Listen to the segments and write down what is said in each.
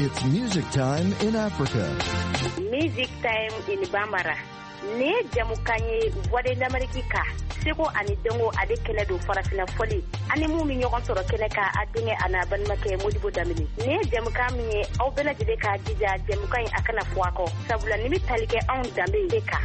It's music time in Africa. Music time in Bambara. Ne jamukanye voix d'Amérique ka. Seko ani dongo ade kene do farafina foli. Ani mu mi ñogon soro kene ka adinge ana ban make Modibo Damini. Ne jamukanye aw bela jide ka jija jamukanye akana fuako. Sabula nimi talike on dambe ka.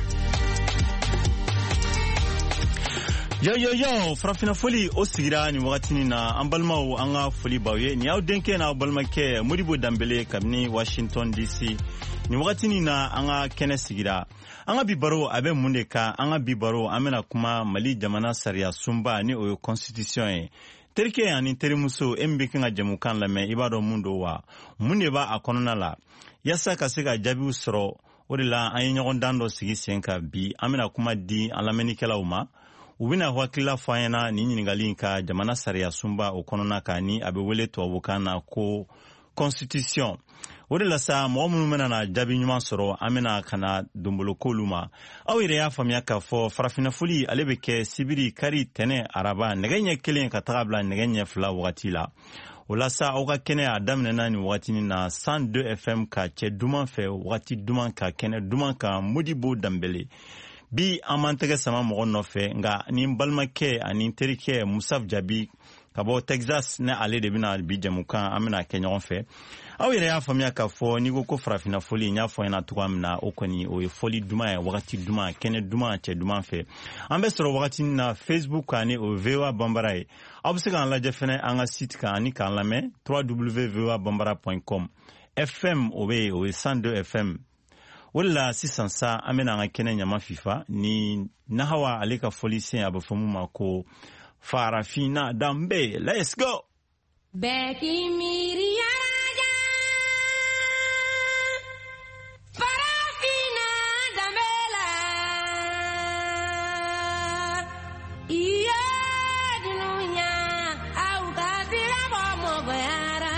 Yo, farafina foli o sigira ni wakati na ambalmaw anga foli bawye ni aw denke na balmake Modibo Dambele kabni Washington DC. Ni wakati na anga kene sigira. Anga bibaro abe mundeka anga bibaro amena kuma Mali jamana sariya sumba ni o constitution. Terike ani terimuso mbeke nga jamukan lame ibado mundo wa. Munde ba akonona la. Yasa kasika jabi usro odila ayi nyogon dando sigi senka bi amena kuma di alamenikela uma. Ubina wakila fayana ni nyingali nka jamana sariya sumba okonona ka ni abe wele tuwabukana ko constitution. Odila sa mwamu mena na jabi nyuma soro amena kana dumbolo koluma. Awire ya famia ka fo farafina fuli alebeke sibiri kari tene araba negenye kelen katabla negenye fla wakati la. Ola sa oka kene adamne nani wakati ni na 102 FM ka che duman fe wakati duman ka kene duman ka Modibo Dambele. Bi amantege sama mɔgɔ nɔfɛ nga ni balmakɛ ani terikɛ Musaf Jabi ka bɔ Texas ne ale de bina bi jamukan an bena kɛ ɲɔgɔn fɛ. Aw yɛrɛ y'a faamuya k'a fɔ n'i ko farafina foli n y'a fɔ ɲɛna cogoya min na o kɔni o ye foli duman ye wagati duman kɛnɛ duman cɛ duman fɛ. An bɛ sɔrɔ wagati min na Facebook kan ni o VOA Bambara ye. Aw bɛ se k'an lajɛ fɛnɛ an ka site kan ani k'an lamɛn www.voabambara.com. FM o bɛ o ye 102 FM. Wala sisan sa amena nga kene nyama FIFA ni nahawa aleka foli sen abafamu mako farafina dambe. Let's go. Beki miriya farafina dambela iya dunya au kasira mo bayara.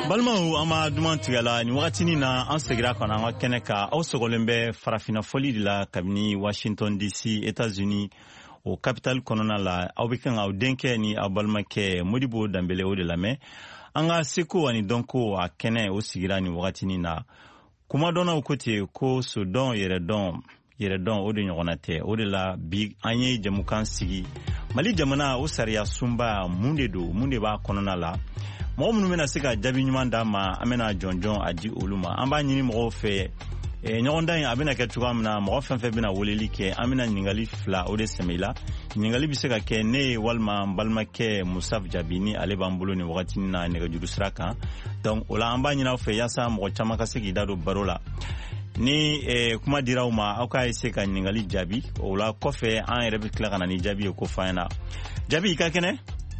Balmaw ama duman tigala ni wakati na an segira kana an ka kɛnɛ ka aw sogolen bɛ farafina foli de la kabini Washington DC États-Unis o capital kɔnɔna la aw bɛ kan aw denkɛ ni aw balimakɛ Modibo Dambele o de lamɛn an ka seko ani dɔnko a kɛnɛ o sigira ni wakati na kuma dɔnnaw ko ten ko so dɔn yɛrɛ dɔn o de ɲɔgɔnna tɛ o de la bi an ye jamukan sigi Mali jamana o sariya sunba mun de b'a kɔnɔna la mɔgɔ minnu bɛna se ka jaabi ɲuman d'a ma an bɛna jɔnjɔn a di olu ma an b'a ɲini mɔgɔw fɛ ɲɔgɔndan in a bɛna kɛ cogoya min na mɔgɔ fɛn fɛn bɛna weleli kɛ an bɛna ɲininkali 2 o de sɛmɛ i la ɲininkali bɛ se ka kɛ ne ye walima n balimakɛ Musaf Jabi ni ale b'an bolo nin wagati na nɛgɛjuru sira kan donc o la an b'a ɲini aw fɛ yaasa mɔgɔ caman ka se k'i da don baro la ni kuma diraw ma aw ka ese ka ɲininkali jaabi o la kɔfɛ an yɛrɛ bɛ tila ka na ni jaabi ye ko f'an ɲɛna Jabi i ka kɛnɛ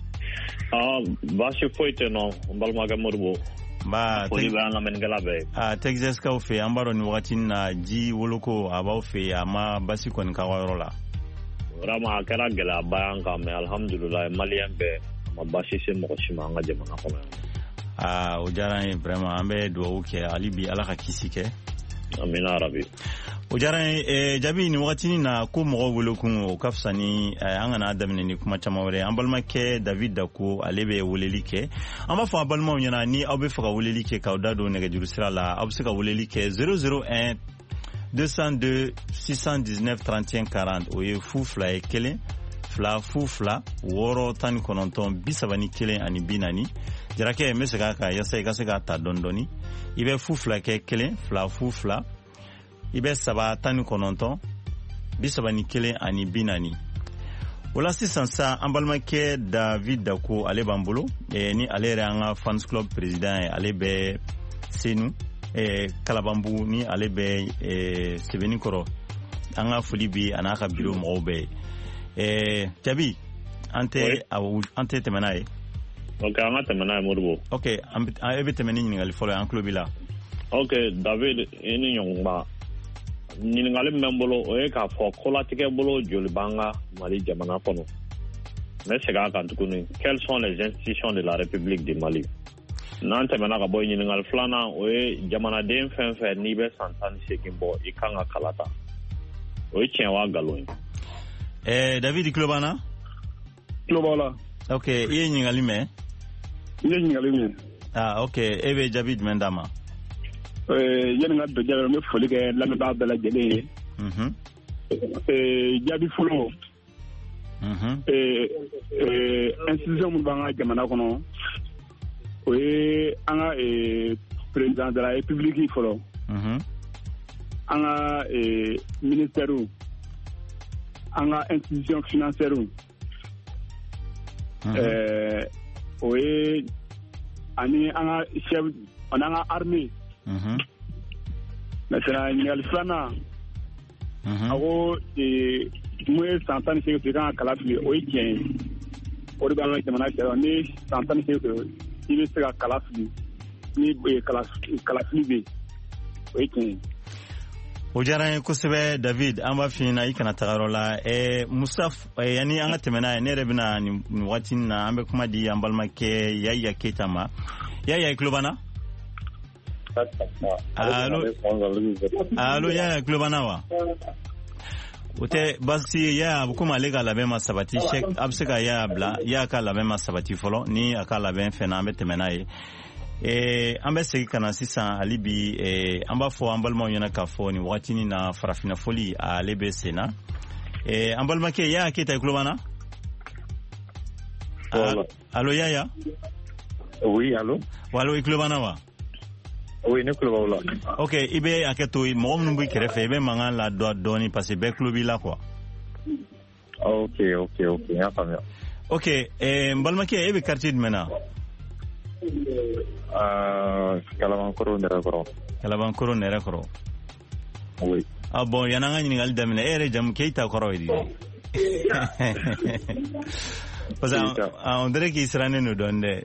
baasi foyi tɛ nɔ n balimakɛ Modibo foli bɛ an lamɛnnikɛla bɛɛ Texas kaw fɛ an b'a dɔn nin wagati na ji woloko a b'aw fɛ a ma basi kɔni k'aw yɔrɔ la vraiment a kɛra gɛlɛyaba y'an kan mais alhamdulilayi maliyɛn bɛɛ a ma basi se mɔgɔ si ma an ka jamana kɔnɔ yan o diyara an ye vraiment an bɛ dugawu kɛ hali bi ala ka kisi kɛ amina rabi o diyara an ye Jabi nin wagati na ko mɔgɔw welekun o ka fisa ni an kana daminɛ ni kuma caman wɛrɛ an balimakɛ David Dako ale bɛ weleli kɛ an b'a fɔ an balimaw ɲɛna ni aw bɛ fɛ ka weleli kɛ k'aw da don nɛgɛjuru sira la aw bɛ se ka weleli kɛ 001 202 619 31 40 o ye fu 2 ye 1 2 fu 2 6 19 31 ani 40 jarakɛ n bɛ segin a kan yaasa i ka se k'a ta dɔɔni dɔɔni i bɛ fu 2 kɛ 1 2 fu 2 i bɛ 7 19 31 ani 40 o la sisan sa an balimakɛ David Dako ale b'an bolo ni ale yɛrɛ an ka fans club président ye ale bɛ Senu Kalabanbugu ni ale bɛ Sebenikɔrɔ an ka foli bi a n'a ka bureau mɔgɔw bɛɛ ye Jabi an tɛ tɛmɛ n'a ye ok an ka tɛmɛ n'a ye Modibo ok e bɛ tɛmɛ ni ɲininkali fɔlɔ ye an tulo b'i la ok David i ni ɲɔgɔnba ɲininkali min bɛ n bolo o ye k'a fɔ kolatigɛ bolo joli b'an ka Mali jamana kɔnɔ n bɛ segin a kan tuguni quelles sont les institutions de la République du Mali n'an tɛmɛna ka bɔ ɲininkali filanan o ye jamanaden fɛn fɛn n'i bɛ san 18 bɔ i kan ka kala ta o ye tiɲɛ wa nkalon ye David tulo b'an na tulo b'aw la ok i ye ɲininkali mɛn n ye ɲininkali mɛn ok e bɛ jaabi jumɛn d'a ma yanni ka don jaabi n bɛ foli kɛ lamɛnbaga bɛɛ lajɛlen ye jaabi fɔlɔ institution minnu b'an ka jamana kɔnɔ o ye an ka président de la république fɔlɔ an ka ministère an ka institution financière o ye ani an ka chef ani an ka armée maintenant ɲininkali filanan a ko mun ye san 18 kɛ kan ka kala fili o ye tiɲɛ ye o de b'an ka jamana cɛ ni san 18 kɛ i bɛ se ka kala fili ni kala fili bɛ yen o ye tiɲɛ ye o diyara n ye kosɛbɛ David an b'a f'i ɲɛna i kana taga yɔrɔ la Musaf yanni an ka tɛmɛ n'a ye ne yɛrɛ bɛna nin wagati na an bɛ kuma di an balimakɛ Yaya Keyita ma Yaya i tulo b'an na allo Yaya tulo b'an na wa o tɛ baasi ye Yaya a bɛ komi ale ka labɛn ma sabati a bɛ se ka Yaya ka labɛn ma sabati fɔlɔ ni a ka labɛn fɛnna an bɛ tɛmɛ n'a ye an bɛ segin ka na sisan hali bi an b'a fɔ an balimaw ɲɛna k'a fɔ nin wagati na farafina foli ale bɛ sen na an balimakɛ Yaya Keyita i tulo b'an na allo Yaya oui allo allo i tulo b'an na wa oui ne tulo b'aw la ok i bɛ hakɛ to mɔgɔ minnu b'i kɛrɛfɛ i bɛ mankan la dɔɔni parce que bɛɛ tulo b'i la quoi ok n y'a faamuya ok n balimakɛ e bɛ quartier jumɛn na Kalabankɔrɔ Nɛrɛkɔrɔ oui bon yan'an ka ɲininkali daminɛ e yɛrɛ jamu Keyita kɔrɔ ye di parce que on dirait qu'il sirannen don dɔɔni dɛ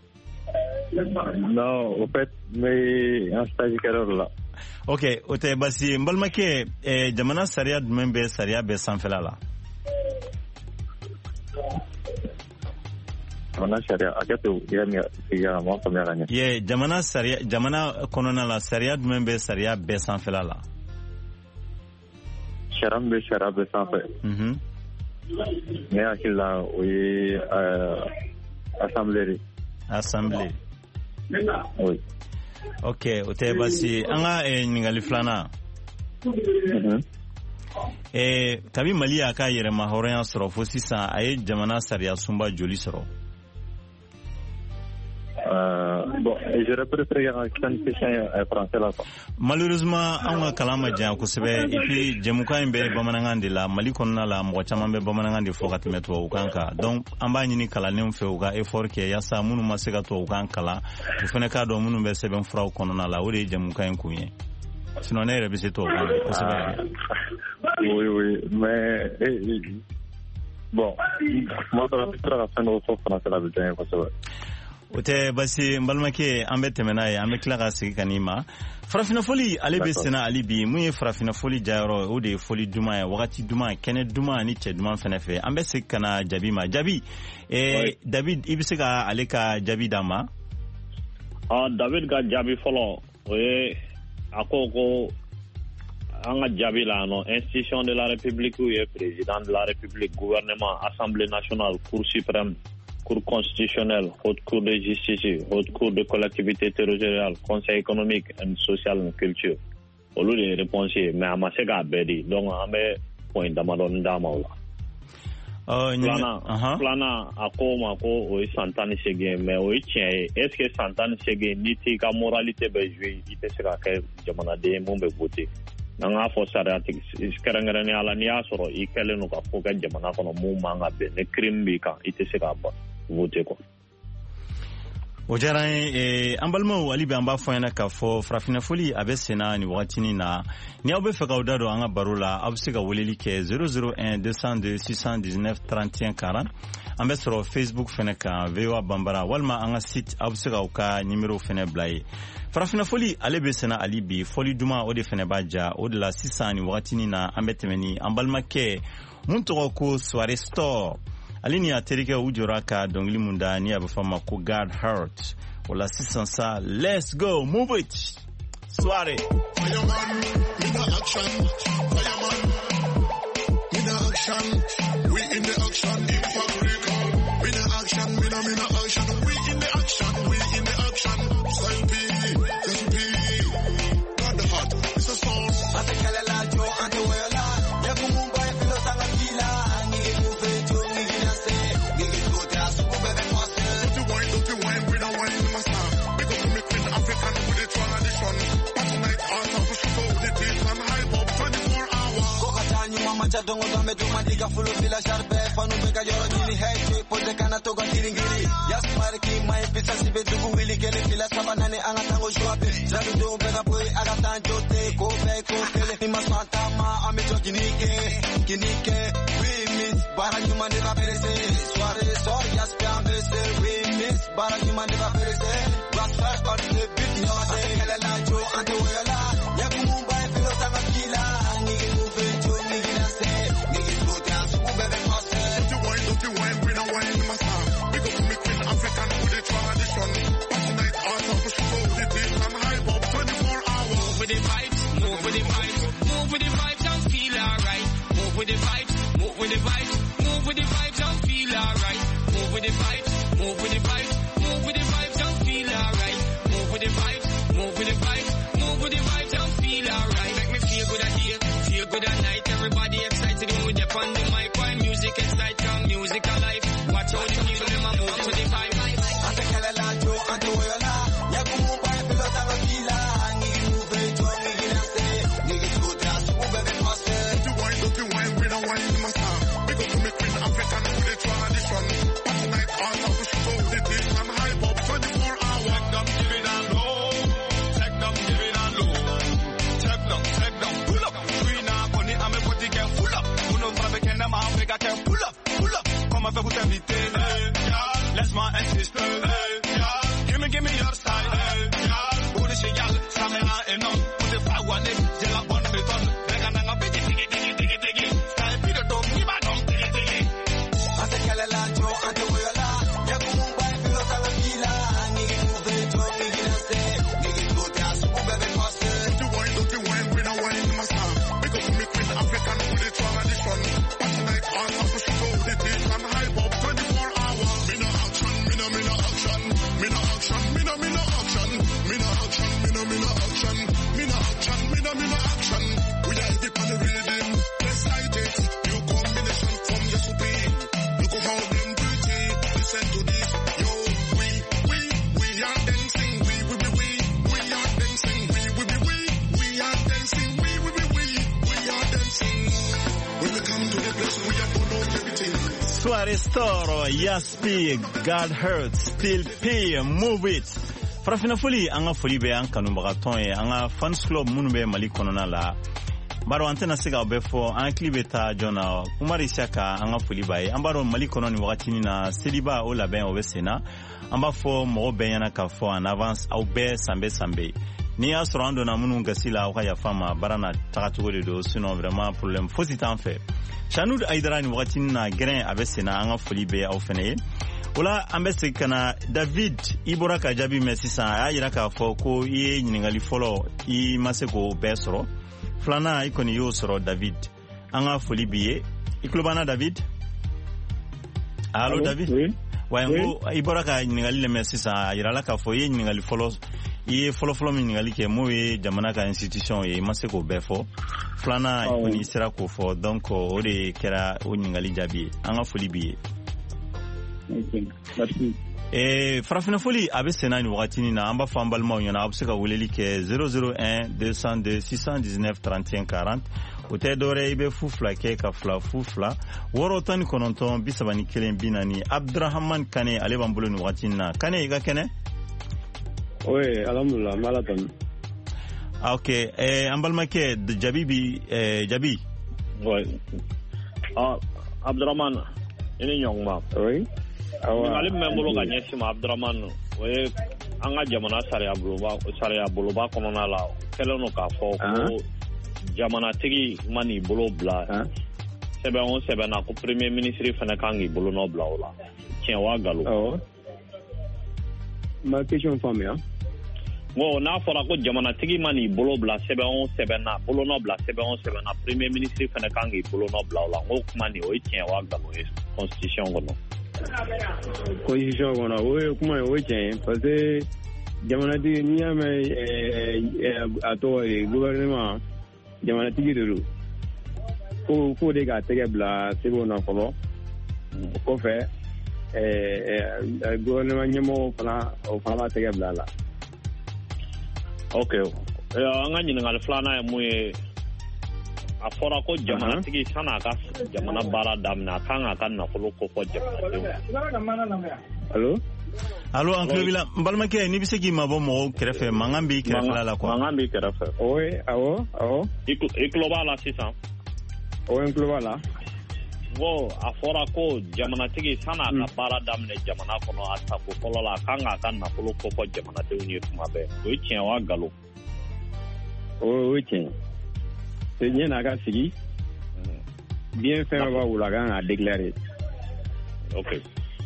non au fait n bɛ an stage kɛyɔrɔ la ok o tɛ basi ye n balimakɛ jamana sariya jumɛn bɛ sariya bɛɛ sanfɛla la jamana sharia aketo ya mo ko mera nya ye jamana sharia jamana konona la sharia dumbe sharia be sanfela la sharambe sharabe sanfe ne akila oui assemblée oui okay ote basi anga ningali flana kabi mali aka yere mahoroyan soro fo sisan aye jamana sariya sumba joli soro bon je préfère que question français là malheureusement on a kalama jan kusebe et puis jemuka imbe bamananga de la mali konna la mo chama be bamananga de fo katmeto ukanka donc amba nyini kala nem fe uga effort ke ya sa munu masega to ukankala to fene ka do munu be seben frau konna la wori jemuka enkunye sinon ne rebise to kusebe oui mais bon moi ça va être la fin de français là bien kusebe ote basi mbalmake ambe temenaye ambe kila sigi kanima farafina foli alebe sena alibi muye farafina foli jaro ode foli duma ya wakati duma kene duma ni che duma fenefe ambe sikana jabi ma jabi David ibisika aleka jabi dama David ga jabi folo akoko anga jabi la no institution de la république ou président de la république gouvernement assemblée nationale cour suprême Cour constitutionnelle, Haute Cour de justice, Haute Cour de collectivité territoriale, Conseil économique et social et culture. Au lieu de répondre, mais à ma sega bedi, donc à mes points d'amadon d'amaoula. Plana, à quoi mako, oui, santani sege, mais oui, tiens, est-ce que santani sege, niti ka moralité bejui, ite sega ke jamana de mumbe voté. Nanga fo saratik skarangane ala niya soro ikele no ka foka jamana kono mu manga be ne krimbi ka ite sega ba vote ko ojaran ambalma wali be amba fo yana ka fo frafina foli abesena ni watini na ni obe feka odado anga barula absiga woleli ke 001 202 619 31 40 ambe soro Facebook fene ka vewa bambara walma anga site absiga uka numero fene blai farafina foli alebe sena alibi foli duma ode fene baja ode la sisani watini na ambetemeni ambalma ke munto ko soirée store alini aterike ujuraka dongli munda ni abafama ko guard heart wala sisansa let's go move it soirée fireman in the action fireman in the action we in the action in fabrica we in the action we in the action we in the action we in the action selfie got the heart it's a song atakala la jo antewela ya kumumba filo sanga kila ni move to ni nase ni kuta subebe master don't you wine with a wine master because we make African with the tradition tonight also push for the beat and hype up 24 hours koka tanyu mama chadongo dame duma diga full fila sharpe fanu meka yoro nini hey pode kana toga kiringiri yas marki mai pisa sibe dugu wili kele fila sabanane anga tango shwape zalu do bega boy aga tanjote ko be ko kele ima santa ma ame joginike kinike we miss bara nyuma de baperese soirée soirée yas pambese we miss bara nyuma de baperese rasfa on the beat no ase kele la jo ante wala ya kumumba filo tanga kila ni move to ni nase ni kuta subebe master don't you wine with a wine master because we queen African with the tradition tonight also push for the beat and hype up 24 hours move with the vibes move with the vibes move with the vibes and feel alright move with the vibes move with the vibes move with the vibes and feel alright move with the vibes move with the vibes move with the vibes and feel alright move with the vibes move with the vibes move with the vibes and feel alright make me feel good at here feel good at night everybody excited when we dip on the mic while music excites from music alive watch out the people them move to the vibe atakala la jo antoyola ya kumumba filo tawakila ni move to ni nase ni kuta subebe master don't you wine with a wine master because we queen African with the tradition tonight also push for the beat and hype up 24 hours take them give it and low take them give it and low take them pull up queen money I'm a body can pull up uno brave can ma Africa can pull up come avec vous t'inviter laisse-moi insister give me your style pour les chial ça me rend énorme pour des faouane j'ai la bonne méthode rega nanga bidi digi style pide dom ni ba dom digi atakala la jo antoyola ya kumumba Body Store, Yaspi, God Hurt, Still P, Move It. Farafina foli anga foli be an kanu bagaton e anga fans club munu be Mali konona la. Baro antena sega obefo an klibeta jona Umari Shaka anga foli bae. Ambaro Mali kononi wakati ni na Seliba o la ben obesena. Amba fo mo ben yana ka fo en avance au be sambe. Ni asrando na munu ngasila o ya fama barana takatugo de do sinon vraiment problème faut si t'en fait. Chanud Aidara ni wakati na grain abesena anga foli be au fene. Ola ambese kana David Ibora ka jabi merci sa ayira ka fo ko ye nyingali folo I maseko besro flana ikoni yo soro David anga foli biye iklobana David. Allo David oui. Wayango Ibora ka nyingali le merci sa ayira la ka fo ye nyingali folo ye folo nyingali ke moye jamana ka institution ye maseko befo flana ikoni sera ko fo donc o de kera o nyingali jabi anga foli biye. Okay. Merci. Farafina foli abe senani wakati ni na amba fambalma unyana abseka weleli ke 001 202 619 31 40 ote dore ibe fufla ke ka fufla woro tani kononton bisabani kelen binani Abdurrahman Kane ale bambulo ni wakati na Kane iga kene? Oui, alhamdulillah malaton. Okay, ambalma ke Jabi. Oui. Abdurrahman ini nyongma. Oui. Ngali membolo ga nyesi ma Abdurrahman we anga jamana sariya boloba kono na la keleno ka fo ko jamana tigi mani bolo bla sebe on sebe na ko premier ministre fana kangi bolo no bla ola tien wa galo ma question fami ngo na fora ko jamana tigi mani bolo bla sebe on sebe na bolo no bla sebe on sebe na premier ministre fana kangi bolo no bla ola ngo mani o tien wa galo constitution gono constitution gono o kuma o tien parce que jamana tigi ni ame ato gouvernement jamana tigi de ko de ga tege bla sebo na folo ko fe gouvernement nyemo fala tege bla la. Okay. Anga nyina ngal flana muye afora ko jamana tigi sana ka jamana bara damna kanga kan na folo ko jamana. Allo Uncle Bila mbalma ke ni bisegi mabo mo krefe mangambi krefe la ko mangambi krefe oui awo ikloba la 600 ikloba la go afora ko jamana tigi sana ka bara damne jamana kono ata ko folo la kanga kan na folo ko jamana te uni kuma be ko tien wa galo oui tien c'est bien na ga sigi bien faire va ou la gang a déclaré. Okay.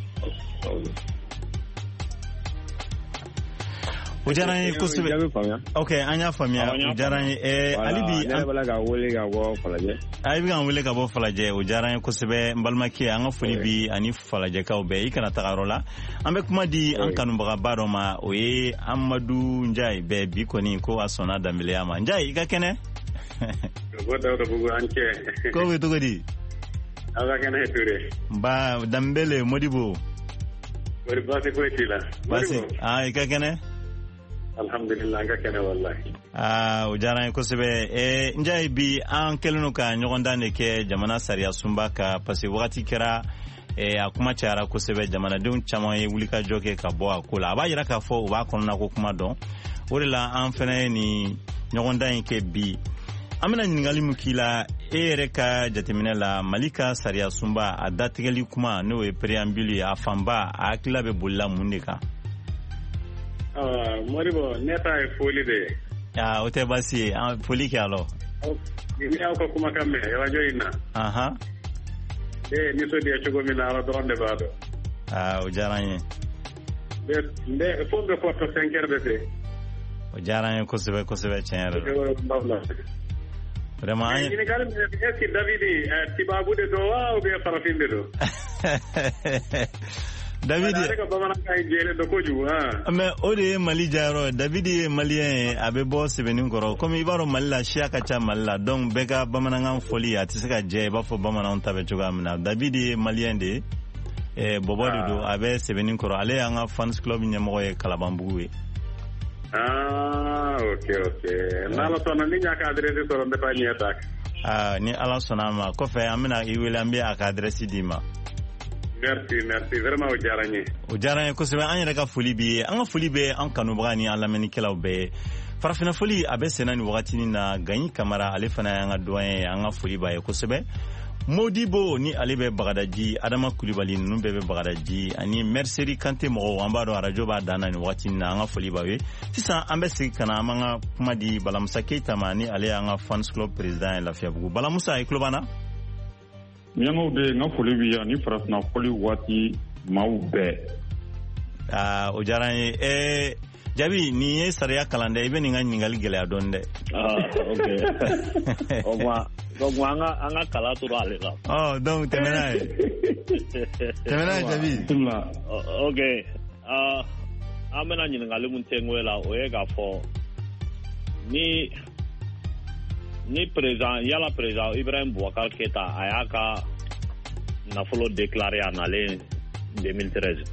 Ujarani kusube. Okay, anya famia. Ujarani alibi bala ga wole ga wo falaje. Alibi ga wole ga wo falaje. Ujarani kusube mbalmaki anga fulibi ani falaje ka obe ikana tagarola. Ambe kuma di ankanu baga baroma oye Amadou Njai be bikoni ko asona damile ama. Njai ikakene? Ko dawda bugu anke. Ko weto godi. Aga kene ture. Ba dambele modibo. Wari basi ko etila. Basi ikakene? Alhamdulillah ga kene wallahi. Ujara ko sebe njai bi an kelno ka nyogonda ne ke jamana sariya sumba ka pasi wakati kera akuma chara ko sebe jamana dun chama ye wulika joke ka bo akula aba yira ka fo ba konna ko kuma don orila an fene ni nyogonda ke bi amina nyingali mukila reka jatemina la malika sariya sumba adatigeli kuma no e preambule afamba akila be bulla mundika. Moribo neta e foli de. Ote basi foli ke alo. Ni ko kuma kamme wa joina. Aha. Ni so dia chogo mina ala donde bado. Ujaranye. De fondo porto 5 heures de. Ujaranye ko sebe chenere. Vraiment. Ni galim eski Davidi tibabu de doa ou bien farafinde do. David mais ode Mali jaro David malien abe boss benin koro comme ibaro Mali shia ka cha Mali donc bega bamananga foli atisaka je ba fo bamananga tabe chuga amna David malien de bobodo do abe sebenin koro ale anga fans club nyamo e kalabambuwe. Okay nalo tona ni nya ka adresse to ronde pa ni attaque ni ala sonama ko fe amina iwele ambi aka adresse dima. merci vraiment o diyara ye kosɛbɛ an yɛrɛ ka foli bi an ka foli bɛ an kanubaga ni an lamɛnnikɛlaw bɛɛ farafina foli a bɛ senna ni wagatinin na Gaɲi Kamara ale fana y'an ka doyen ye an ka foli b'a ye kosɛbɛ Modibo ni ale bɛ Bagadaji Adama Kulibali ninnu bɛɛ bɛ Bagadaji ani Merseri Kante mɔgɔw an b'a dɔn arajo b'a dan na ni wagatinin na an ka foli b'a ye sisan an bɛ segin ka na an b'an ka kuma di Balamusa Keita ma ni ale y'an ka fans club président ye Lafiyabugu Balamusa i tulo b'an na Miyango de nga foli bi ya ni farafina foli waati maaw bɛɛ o diyara n ye Jabi ni ye sariya kalan dɛ i bɛ nin ka ɲininkali gɛlɛya dɔɔni dɛ ok donc an ka kala tora ale la donc tɛmɛna ye Jabi ok an bɛna ɲininkali mun tɛngoye la o ye k'a fɔ ni président Ibrahim Boubacar Keita a y'a ka nafolo déclaré a nalen 2013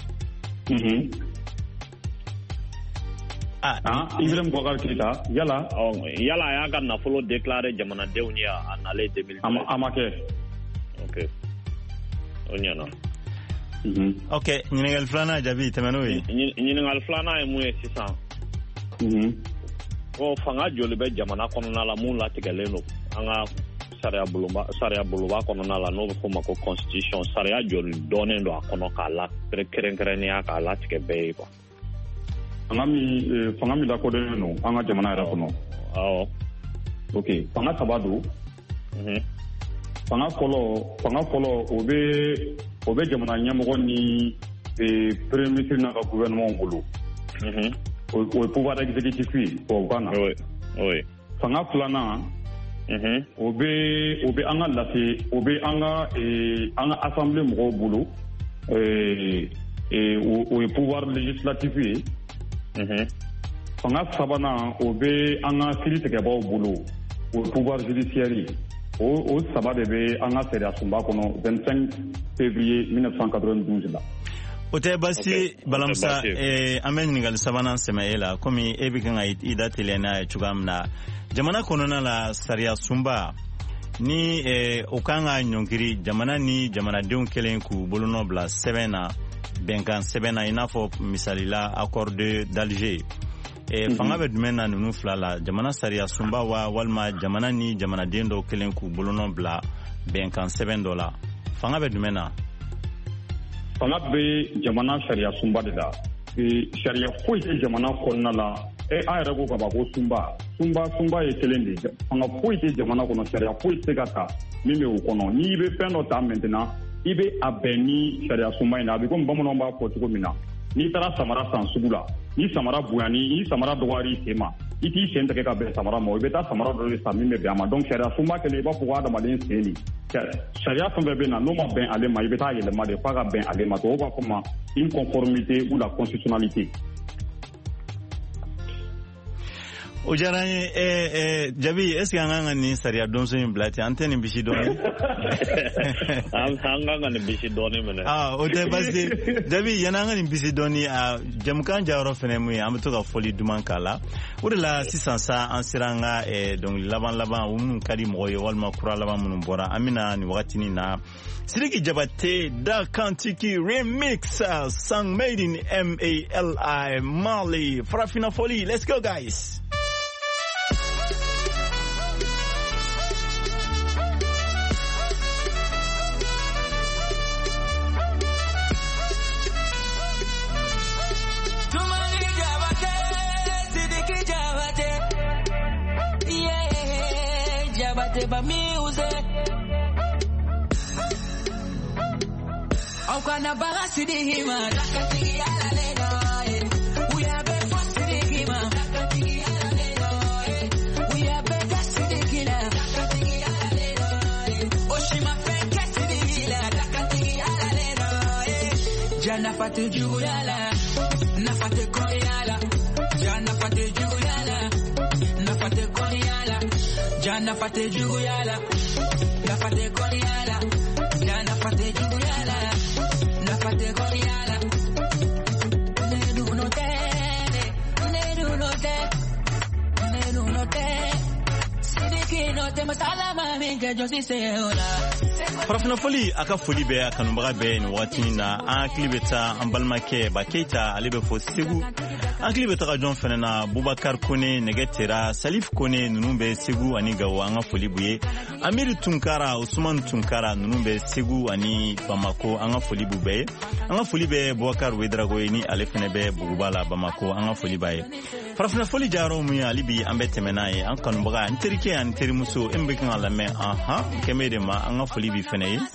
Ibrahim Boubacar Keita yala a y'a ka nafolo déclaré jamanadenw ye a nalen 2013 a ma kɛ ok o ɲɛna ok ɲininkali filanan Jabi tɛmɛ n'o ye ɲininkali filanan ye mun ye sisan ko fanga joli bɛ jamana kɔnɔna la mun latigɛlen don an ka sariya boloba kɔnɔna la n'o bɛ fɔ ma ko constitution sariya joli dɔɔnen don a kɔnɔ k'a la kɛrɛnkɛrɛnnenya k'a latigɛ bɛɛ ye quoi fanga min lakodɔnnen don an ka jamana yɛrɛ kɔnɔ ok fanga saba don fanga fɔlɔ o bɛ jamana ɲɛmɔgɔ ni premier ministre n'a ka gouvernement bolo o ye pouvoir exécutif ye tubabukan na fanga filanan o bɛ an ka o bɛ an ka assemblée mɔgɔw bolo o ye pouvoir législatif ye fanga sabanan o bɛ an ka kiiri tigɛbaaw bolo o ye pouvoir judiciaire ye o saba de bɛ an ka sariya sunba kɔnɔ 25 février 1992 la o tɛ basi Balamusa an bɛ ɲininkali sabanan sɛmɛ e la komi e bɛ kan ka i da teliya n'a ye cogoya min na jamana kɔnɔna la sariya sunba ni o kan ka ɲɔngiri jamana ni jamanadenw kɛlen k'u bolonɔ bila sɛbɛn na bɛnkan sɛbɛn na i n'a fɔ misalila accord d'Alger fanga bɛ jumɛn na ninnu fila la jamana sariya sunba wa walima jamana ni jamanaden dɔw kɛlen k'u bolonɔ bila bɛnkan sɛbɛn dɔ la fanga bɛ jumɛn na fanga bɛ jamana sariya sunba de la sariya foyi tɛ jamana kɔnɔna la an yɛrɛ ko ka ban ko sunba ye kelen de fanga foyi tɛ jamana kɔnɔ sariya foyi tɛ ka ta min bɛ o kɔnɔ n'i bɛ fɛn dɔ ta maintenant i bɛ a bɛn ni sariya sunba in na a bɛ komi bamananw b'a fɔ cogo min na n'i taara samara san sugu la ni samara bonyani ni samara dɔgɔyara i sen ma i t'i sen tigɛ ka bɛn samara ma i bɛ taa samara dɔ de san min bɛ bɛn a ma donc sariya sunba kɛlen i b'a fɔ ko adamaden sen de sariya fɛn bɛɛ bɛ na n'o ma bɛn ale ma i bɛ taa yɛlɛma de f'a ka bɛn ale ma tubabuw b'a fɔ ma une conformité ou la constitutionnalité. o diyara n ye Jabi est-ce que an kan ka nin sariya donso in bila ten an tɛ nin bisi dɔɔni an kan ka nin bisi dɔɔni minɛ o tɛ parce que Jabi yanni an ka nin bisi dɔɔni jamukan jayɔrɔ fɛnɛ mun ye an bɛ to ka fɔli duman k'a la o de la sisan sa an sera an ka dɔnkili laban minnu ka di mɔgɔw ye walima kura laban minnu bɔra an bɛna nin wagatinin na Sidiki Jabate Da Kantiki remix song made in MALI Mali Farafina Foli. Let's go guys. Ba music au kana bagasi dihima takati ala leno we have a fast dihima takati ala leno we have a gas dihila takati ala leno oshima fekati dihila takati ala leno jana fatu jugula nafate koyala jana fatu jugula nafate koyala jana fate juguyala nafate koyala jana fate juguyala nafate koyala nedu no te Sidiki no te masala mami que yo sí sé hola farafina foli aka foli bɛ a kanubaga bɛɛ ni wagati na an hakili bɛ taa an balimakɛ ba Keita ale bɛ fɔ Segu an hakili bɛ taga jɔn fɛnɛ na Bubakar Kone nɛgɛ tera Salif Kone ninnu bɛ Segu ani Gawo an ka foli b'u ye Amiri Tunkara Usman Tunkara ninnu bɛ Segu ani Bamako an ka foli b'u bɛɛ ye an ka foli bɛ Bubakar Wedrago ye ni ale fɛnɛ bɛ Buguba la Bamako an ka foli b'a ye farafina foli jayɔrɔ mun ye hali bi an bɛ tɛmɛ n'a ye an kanubaga n terikɛ ani terimuso e bɛ kan ka lamɛn kɛmɛ de ma an ka foli b'i fɛnɛ ye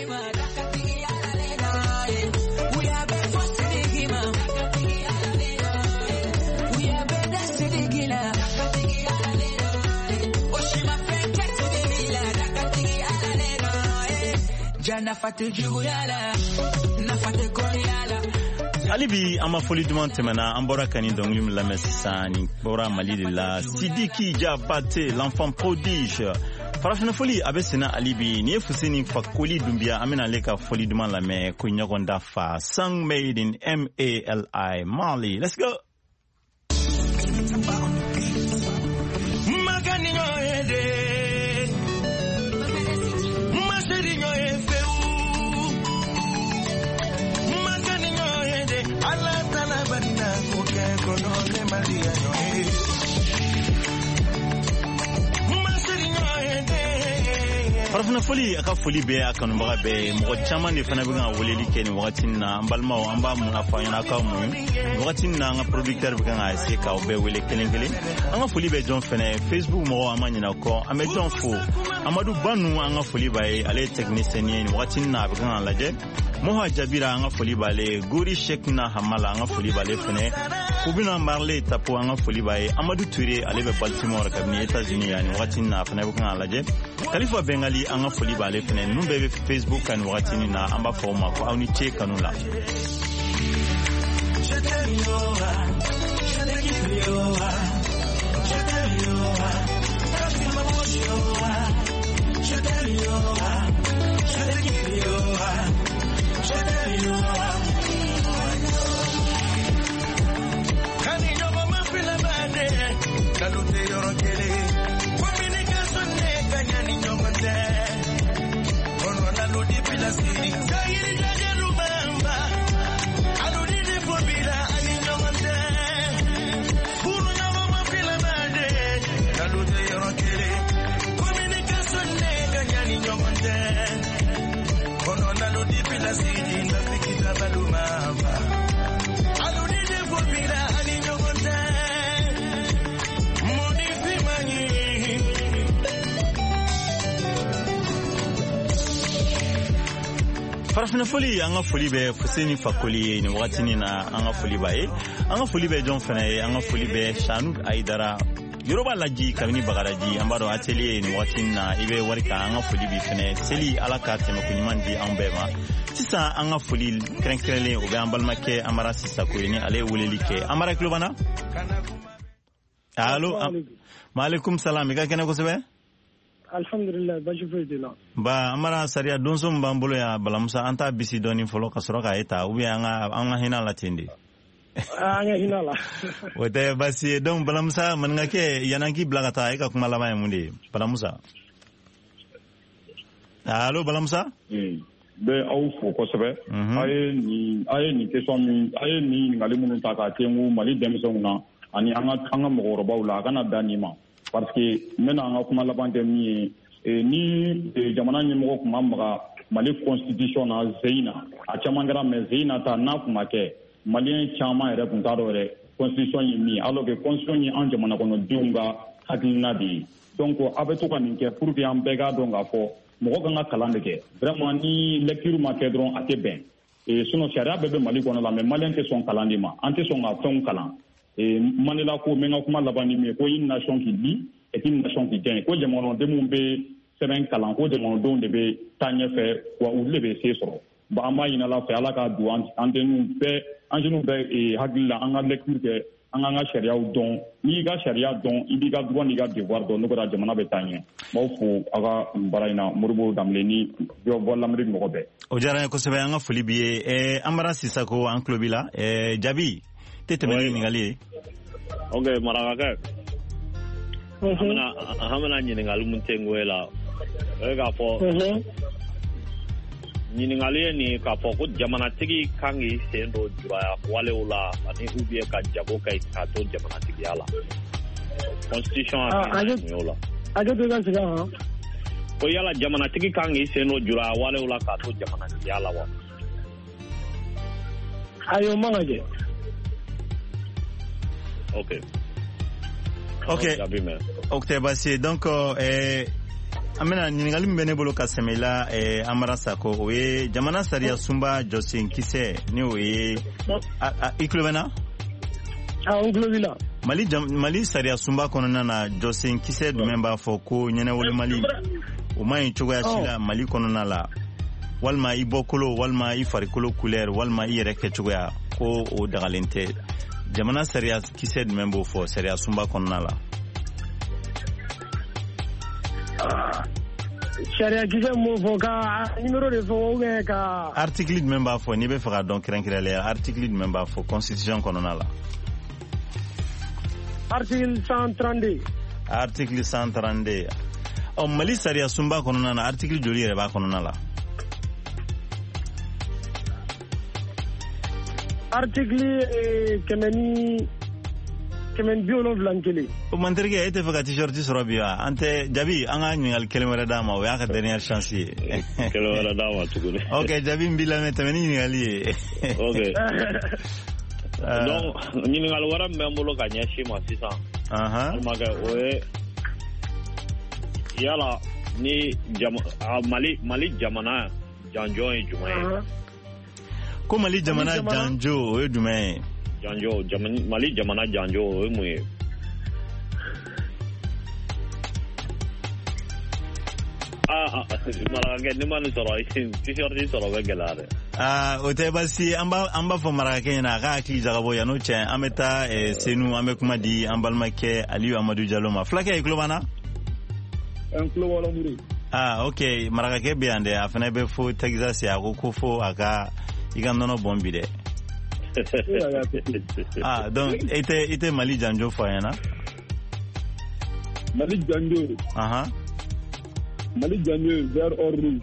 hali bi an ma foli duman tɛmɛna an bɔra ka ni dɔnkili min lamɛn sisan ni bɔra Mali de la Sidiki Diabaté l'enfant prodige farafina foli a bɛ senna hali bi ni ye Fuseni Fakoli Dunbiya an bɛna ale ka foli duman lamɛn ko ɲɔgɔn dafa song made in MALI Mali. Let's go. farafina foli aka foli bɛ a kanubaga bɛɛ mɔgɔ caman de fana bɛ ka weleli kɛ ni wagati na an balimaw an b'a mun a fɔ ɲɛna k'aw mun wagati na an ka producteur bɛ kan ka essayer k'aw bɛɛ wele kelen kelen an ka foli bɛ jɔn fɛnɛ Facebook mɔgɔw an ma ɲinɛ kɔ an bɛ jɔn fo Amadu Banu an ka foli b'a ye ale ye technicien ye ni wagati na a bɛ kan ka lajɛ Moha Jabira an ka foli b'ale Gori Shekna Hamala an ka foli b'ale fɛnɛ Kubina Marley Tapo an ka foli b'a ye Amadou Touré ale bɛ Baltimore kabini États-Unis yani wagati na fɛnɛ bɛ kan ka lajɛ Khalifa Bengali an ka foli b'ale fɛnɛ ninnu bɛɛ bɛ Facebook kan wagati na an b'a fɔ o ma ko aw ni ce kanu la farafina foli an ka foli bɛ Fuseni Fakoli ye ni wagati na an ka foli b'a ye an ka foli bɛ jɔn fana ye an ka foli bɛ Shanud Aidara Yoruba Laji kabini Bagadaji an b'a dɔn atelier ni wagati na i bɛ wari kan an ka foli b'i fana seli ala ka tɛmɛ ko ɲuman di an bɛɛ ma sisan an ka foli kɛrɛnkɛrɛnlen o bɛ an balimakɛ Amara Sisako ye ni ale ye weleli kɛ Amara kulo b'an na allo maaleykum salam i ka kɛnɛ kosɛbɛ alhamdulillah baasi foyi tɛ na ba Amara sariya donso min b'an bolo yan Balamusa an t'a bisi dɔɔni fɔlɔ ka sɔrɔ k'a ye ta ou bien an ka hinɛ la ten de an ka hinɛ la o tɛ baasi ye donc Balamusa maninkakɛ yan'an k'i bila ka taa e ka kuma laban ye mun de ye Balamusa allo Balamusa bɛ aw fo kosɛbɛ a ye nin question min a ye nin ɲininkali minnu ta k'a tengu Mali denmisɛnw na ani an ka mɔgɔkɔrɔbaw la a kana dan nin ma parce que n bɛna an ka kuma laban kɛ min ye ni jamana ɲɛmɔgɔ tun ma maga Mali constitution na zeyi na a caman kɛra mais zeyi na ta n'a tun ma kɛ maliyɛn caman yɛrɛ tun t'a dɔn yɛrɛ constitution ye min ye alors que constitution ye an jamana kɔnɔdenw ka hakilina de ye donc a bɛ to ka nin kɛ pour que an bɛɛ k'a dɔn k'a fɔ mɔgɔ kan ka kalan de kɛ vraiment ni lecture ma kɛ dɔrɔn a tɛ bɛn sinon sariya bɛɛ bɛ Mali kɔnɔ la mais maliyɛn tɛ sɔn kalan de ma an tɛ sɔn ka fɛnw kalan Mandela ko n bɛ n ka kuma laban ni min ye ko une nation qui lit est une nation qui gagne ko jamanadenw bɛ sɛbɛn kalan ko jamanadenw de bɛ taa ɲɛfɛ wa olu de bɛ se sɔrɔ bon an b'a ɲini Ala fɛ Ala k'a don an denw bɛɛ hakili la an ka lecture kɛ an k'an ka sariyaw dɔn n'i y'i ka sariya dɔn i b'i ka droit n'i ka devoir dɔn n'o kɛra jamana bɛ taa ɲɛ n b'aw fo aw ka baara in na Moribo Danbele ni Voix l'Amérique mɔgɔ bɛɛ. o diyara n ye kosɛbɛ an ka foli b'i ye Amara Sisako an tulo b'i la jaabi tɛ tɛmɛ ni ɲininkali ye. ok marakakɛ an bɛna ɲininkali min tɛ n la o ye k'a fɔ ɲininkali ni k'a fɔ ko jamanatigi kan k'i sen don juraya walew la ani ubiyɛn ka jago kɛ k'a to jamanatigiya la constitution hakili y'o la. Hakili ka segin a kan. Ko yala jamanatigi kan k'i sen don juraya walew la k'a to jamanatigiya la wa. Ayi o man ka kɛ. Ok basi donc amena ɲininkali min bɛ ne bolo ka sɛmɛ i la Amara Sako o ye jamana sariya sunba jɔsen kisɛ ni o ye i tulo bɛ na? N tulo b'i la. Mali sariya sunba kɔnɔna na jɔsen kisɛ jumɛn b'a fɔ ko ɲɛnɛwale Mali o ma ɲi cogoya si la Mali kɔnɔna la walima i bɔkolo walima i farikolo couleur walima i yɛrɛ kɛcogoya ko o dagalen tɛ jamana sariya kisɛ jumɛn b'o fɔ sariya sunba kɔnɔna la? Sariya kisɛ m'o fɔ ka numéro de fɔ ou bien ka article jumɛn b'a fɔ n'i bɛ fɛ ka dɔn kɛrɛnkɛrɛnnenya article jumɛn b'a fɔ constitution kɔnɔna la? Article 132. Article 132. Mali sariya sunba kɔnɔna na article joli yɛrɛ b'a kɔnɔna la? Article kɛmɛ bi wolonwula ni kelen. O man terikɛ e tɛ fɛ ka t-shirt sɔrɔ bi wa? An tɛ Jabi an ka ɲininkali kelen wɛrɛ d'a ma o y'a ka dernière chance ye. Kelen wɛrɛ d'a ma tuguni. Ok Jabi n b'i lamɛn tɛmɛ ni ɲininkali ye. Ok. Donc ɲininkali wɛrɛ min bɛ n bolo ka ɲɛsin ma sisan. Alimakɛ o ye yala ni Mali jamana janjɔ ye jumɛn ye? Ko Mali jamana janjo o ye jumɛn ye? Mali jamana janjo o ye mun ye? Marakakɛ ni ma nin sɔrɔ t-shirt sɔrɔ bɛ gɛlɛya dɛ. O tɛ basi an b'a fɔ marakakɛ ɲɛna a ka hakili jagabɔ yan n'o cɛ an bɛ taa Senu an bɛ kuma di an balimakɛ Aliyu Amadu Jalo ma. Fulakɛ i tulo b'an na? N tulo b'aw la Mori. Ok marakakɛ bɛ yan dɛ a fana bɛ fo Texas a ko fo a ka i ka nɔnɔ bɔn bi dɛ. Donc i tɛ Mali janjo fɔ an ɲɛna? Mali janjo. Mali janjo ye vert or rouge.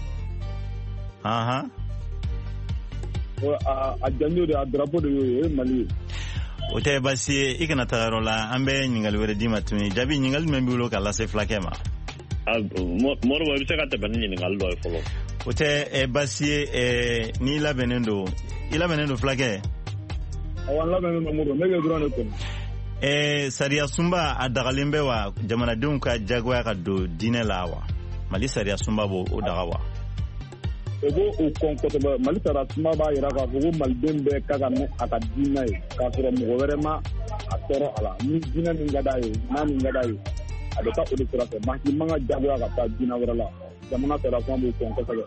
A janjo de a drapeau de o ye Mali ye. O tɛ basi ye i kana taga yɔrɔ la an bɛ ɲininkali wɛrɛ d'i ma tuguni Jabi ɲininkali jumɛn b'i bolo ka lase fulakɛ ma? Moribo i bɛ se ka tɛmɛ ni ɲininkali dɔ ye fɔlɔ. O tɛ basi ye n'i labɛnnen don fulakɛ? Awɔ n labɛnnen don Moribo ne bɛ dɔrɔn de tɛmɛ. Sariya sunba a dagalen bɛ wa jamanadenw ka jagoya ka don diinɛ la wa? Mali sariya sunba b'o daga wa? O b'o kɔn kosɛbɛ Mali sariya sunba b'a jira k'a fɔ ko maliden bɛɛ ka kan a ka diinɛ ye k'a sɔrɔ mɔgɔ wɛrɛ ma a tɔɔrɔ a la ni diinɛ min ka d'a ye n'a min ka d'a ye a bɛ taa o de sira fɛ maa si man ka jagoya ka taa diinɛ wɛrɛ la jamana sariya sunba b'o kɔn kosɛbɛ.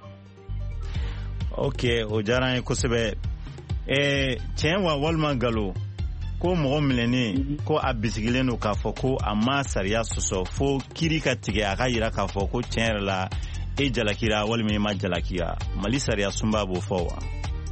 Ok o diyara n ye kosɛbɛ. Tiɲɛ wa walima nkalon? Ko mɔgɔ minɛnen ko a bisigilen don k'a fɔ ko a ma sariya sɔsɔ fo kiiri ka tigɛ a ka yira k'a fɔ ko tiɲɛ yɛrɛ la e jalakira walima e ma jalakira Mali sariya sunba b'o fɔ wa?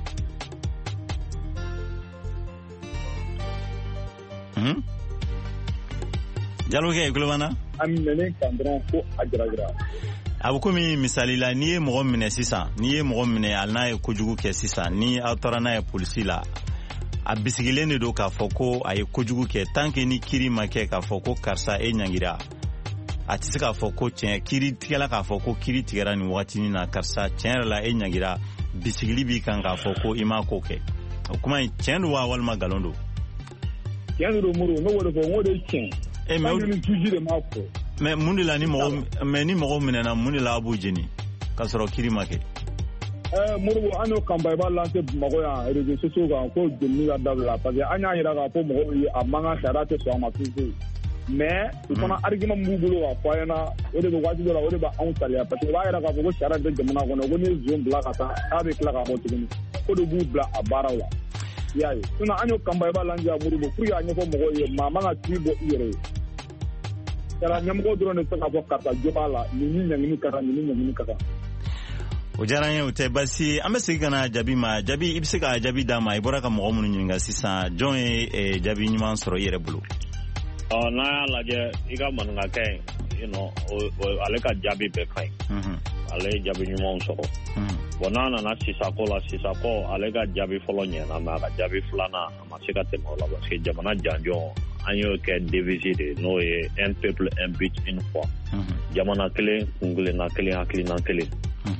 Jalokɛ i tulo b'an na? A minɛnen kan dɔrɔn ko a jarajara. A bɛ komi misali la n'i ye mɔgɔ minɛ sisan n'i ye mɔgɔ minɛ hali n'a ye kojugu kɛ sisan ni aw taara n'a ye polisi la a bisigilen de don k'a fɔ ko a ye kojugu kɛ tant que ni kiiri ma kɛ k'a fɔ ko karisa e ɲangira a tɛ se k'a fɔ ko tiɲɛ kiiri tigɛla k'a fɔ ko kiiri tigɛra nin wagatinin na karisa tiɲɛ yɛrɛ la e ɲangira bisigili b'i kan k'a fɔ ko i m'a ko kɛ o kuma in tiɲɛ don wa walima nkalon don? Tiɲɛ don Moribo ne b'o de fɔ n ko de ye tiɲɛ. Mais ni tuji de m'a fɔ. Mais mun de la ni mɔgɔ minɛna mun de la a b'u jeni k'a sɔrɔ kiiri ma kɛ? Moribo an y'o campagne b'a lancé Bamakɔ yan réseaux sociaux kan ko jenini ka dabila parce que an y'a jira k'a fɔ mɔgɔw ye a man kan sariya tɛ sɔn a ma fiyewu mais u fana argument b'u bolo k'a fɔ an ɲɛna o de bɛ waati dɔ la o de b'anw saliya parce que u b'a jira k'a fɔ ko sariya tɛ jamana kɔnɔ ko n'i ye zone bila ka taa k'a bɛ tila k'a bɔ tuguni ko de b'u bila a baaraw la i y'a ye sinon an y'o campagne b'a lancé Moribo pour que a ɲɛfɔ mɔgɔw ye maa man ka kiiri bɔ i yɛrɛ ye sariya ɲɛmɔgɔ dɔrɔn de bɛ se k'a fɔ karisa jo b'a la nin ni ɲangini ka kan nin ni ɲangini ka kan. O diyara n ye o tɛ basi an bɛ segin ka na Jabi ma Jabi i bɛ se ka jaabi d'a ma i bɔra ka mɔgɔ minnu ɲininka sisan jɔn ye jaabi ɲuman sɔrɔ i yɛrɛ bolo? N'a y'a lajɛ i ka maninkakɛ ale ka jaabi bɛɛ ka ɲi ale ye jaabi ɲumanw sɔrɔ bon n'a nana Sisako la Sisako ale ka jaabi fɔlɔ ɲɛna mais a ka jaabi filanan a ma se ka tɛmɛ o la parce que jamana janjɔn an y'o kɛ devise de n'o ye un peuple un but une foi jamana kelen kunkilenna kelen hakilina kelen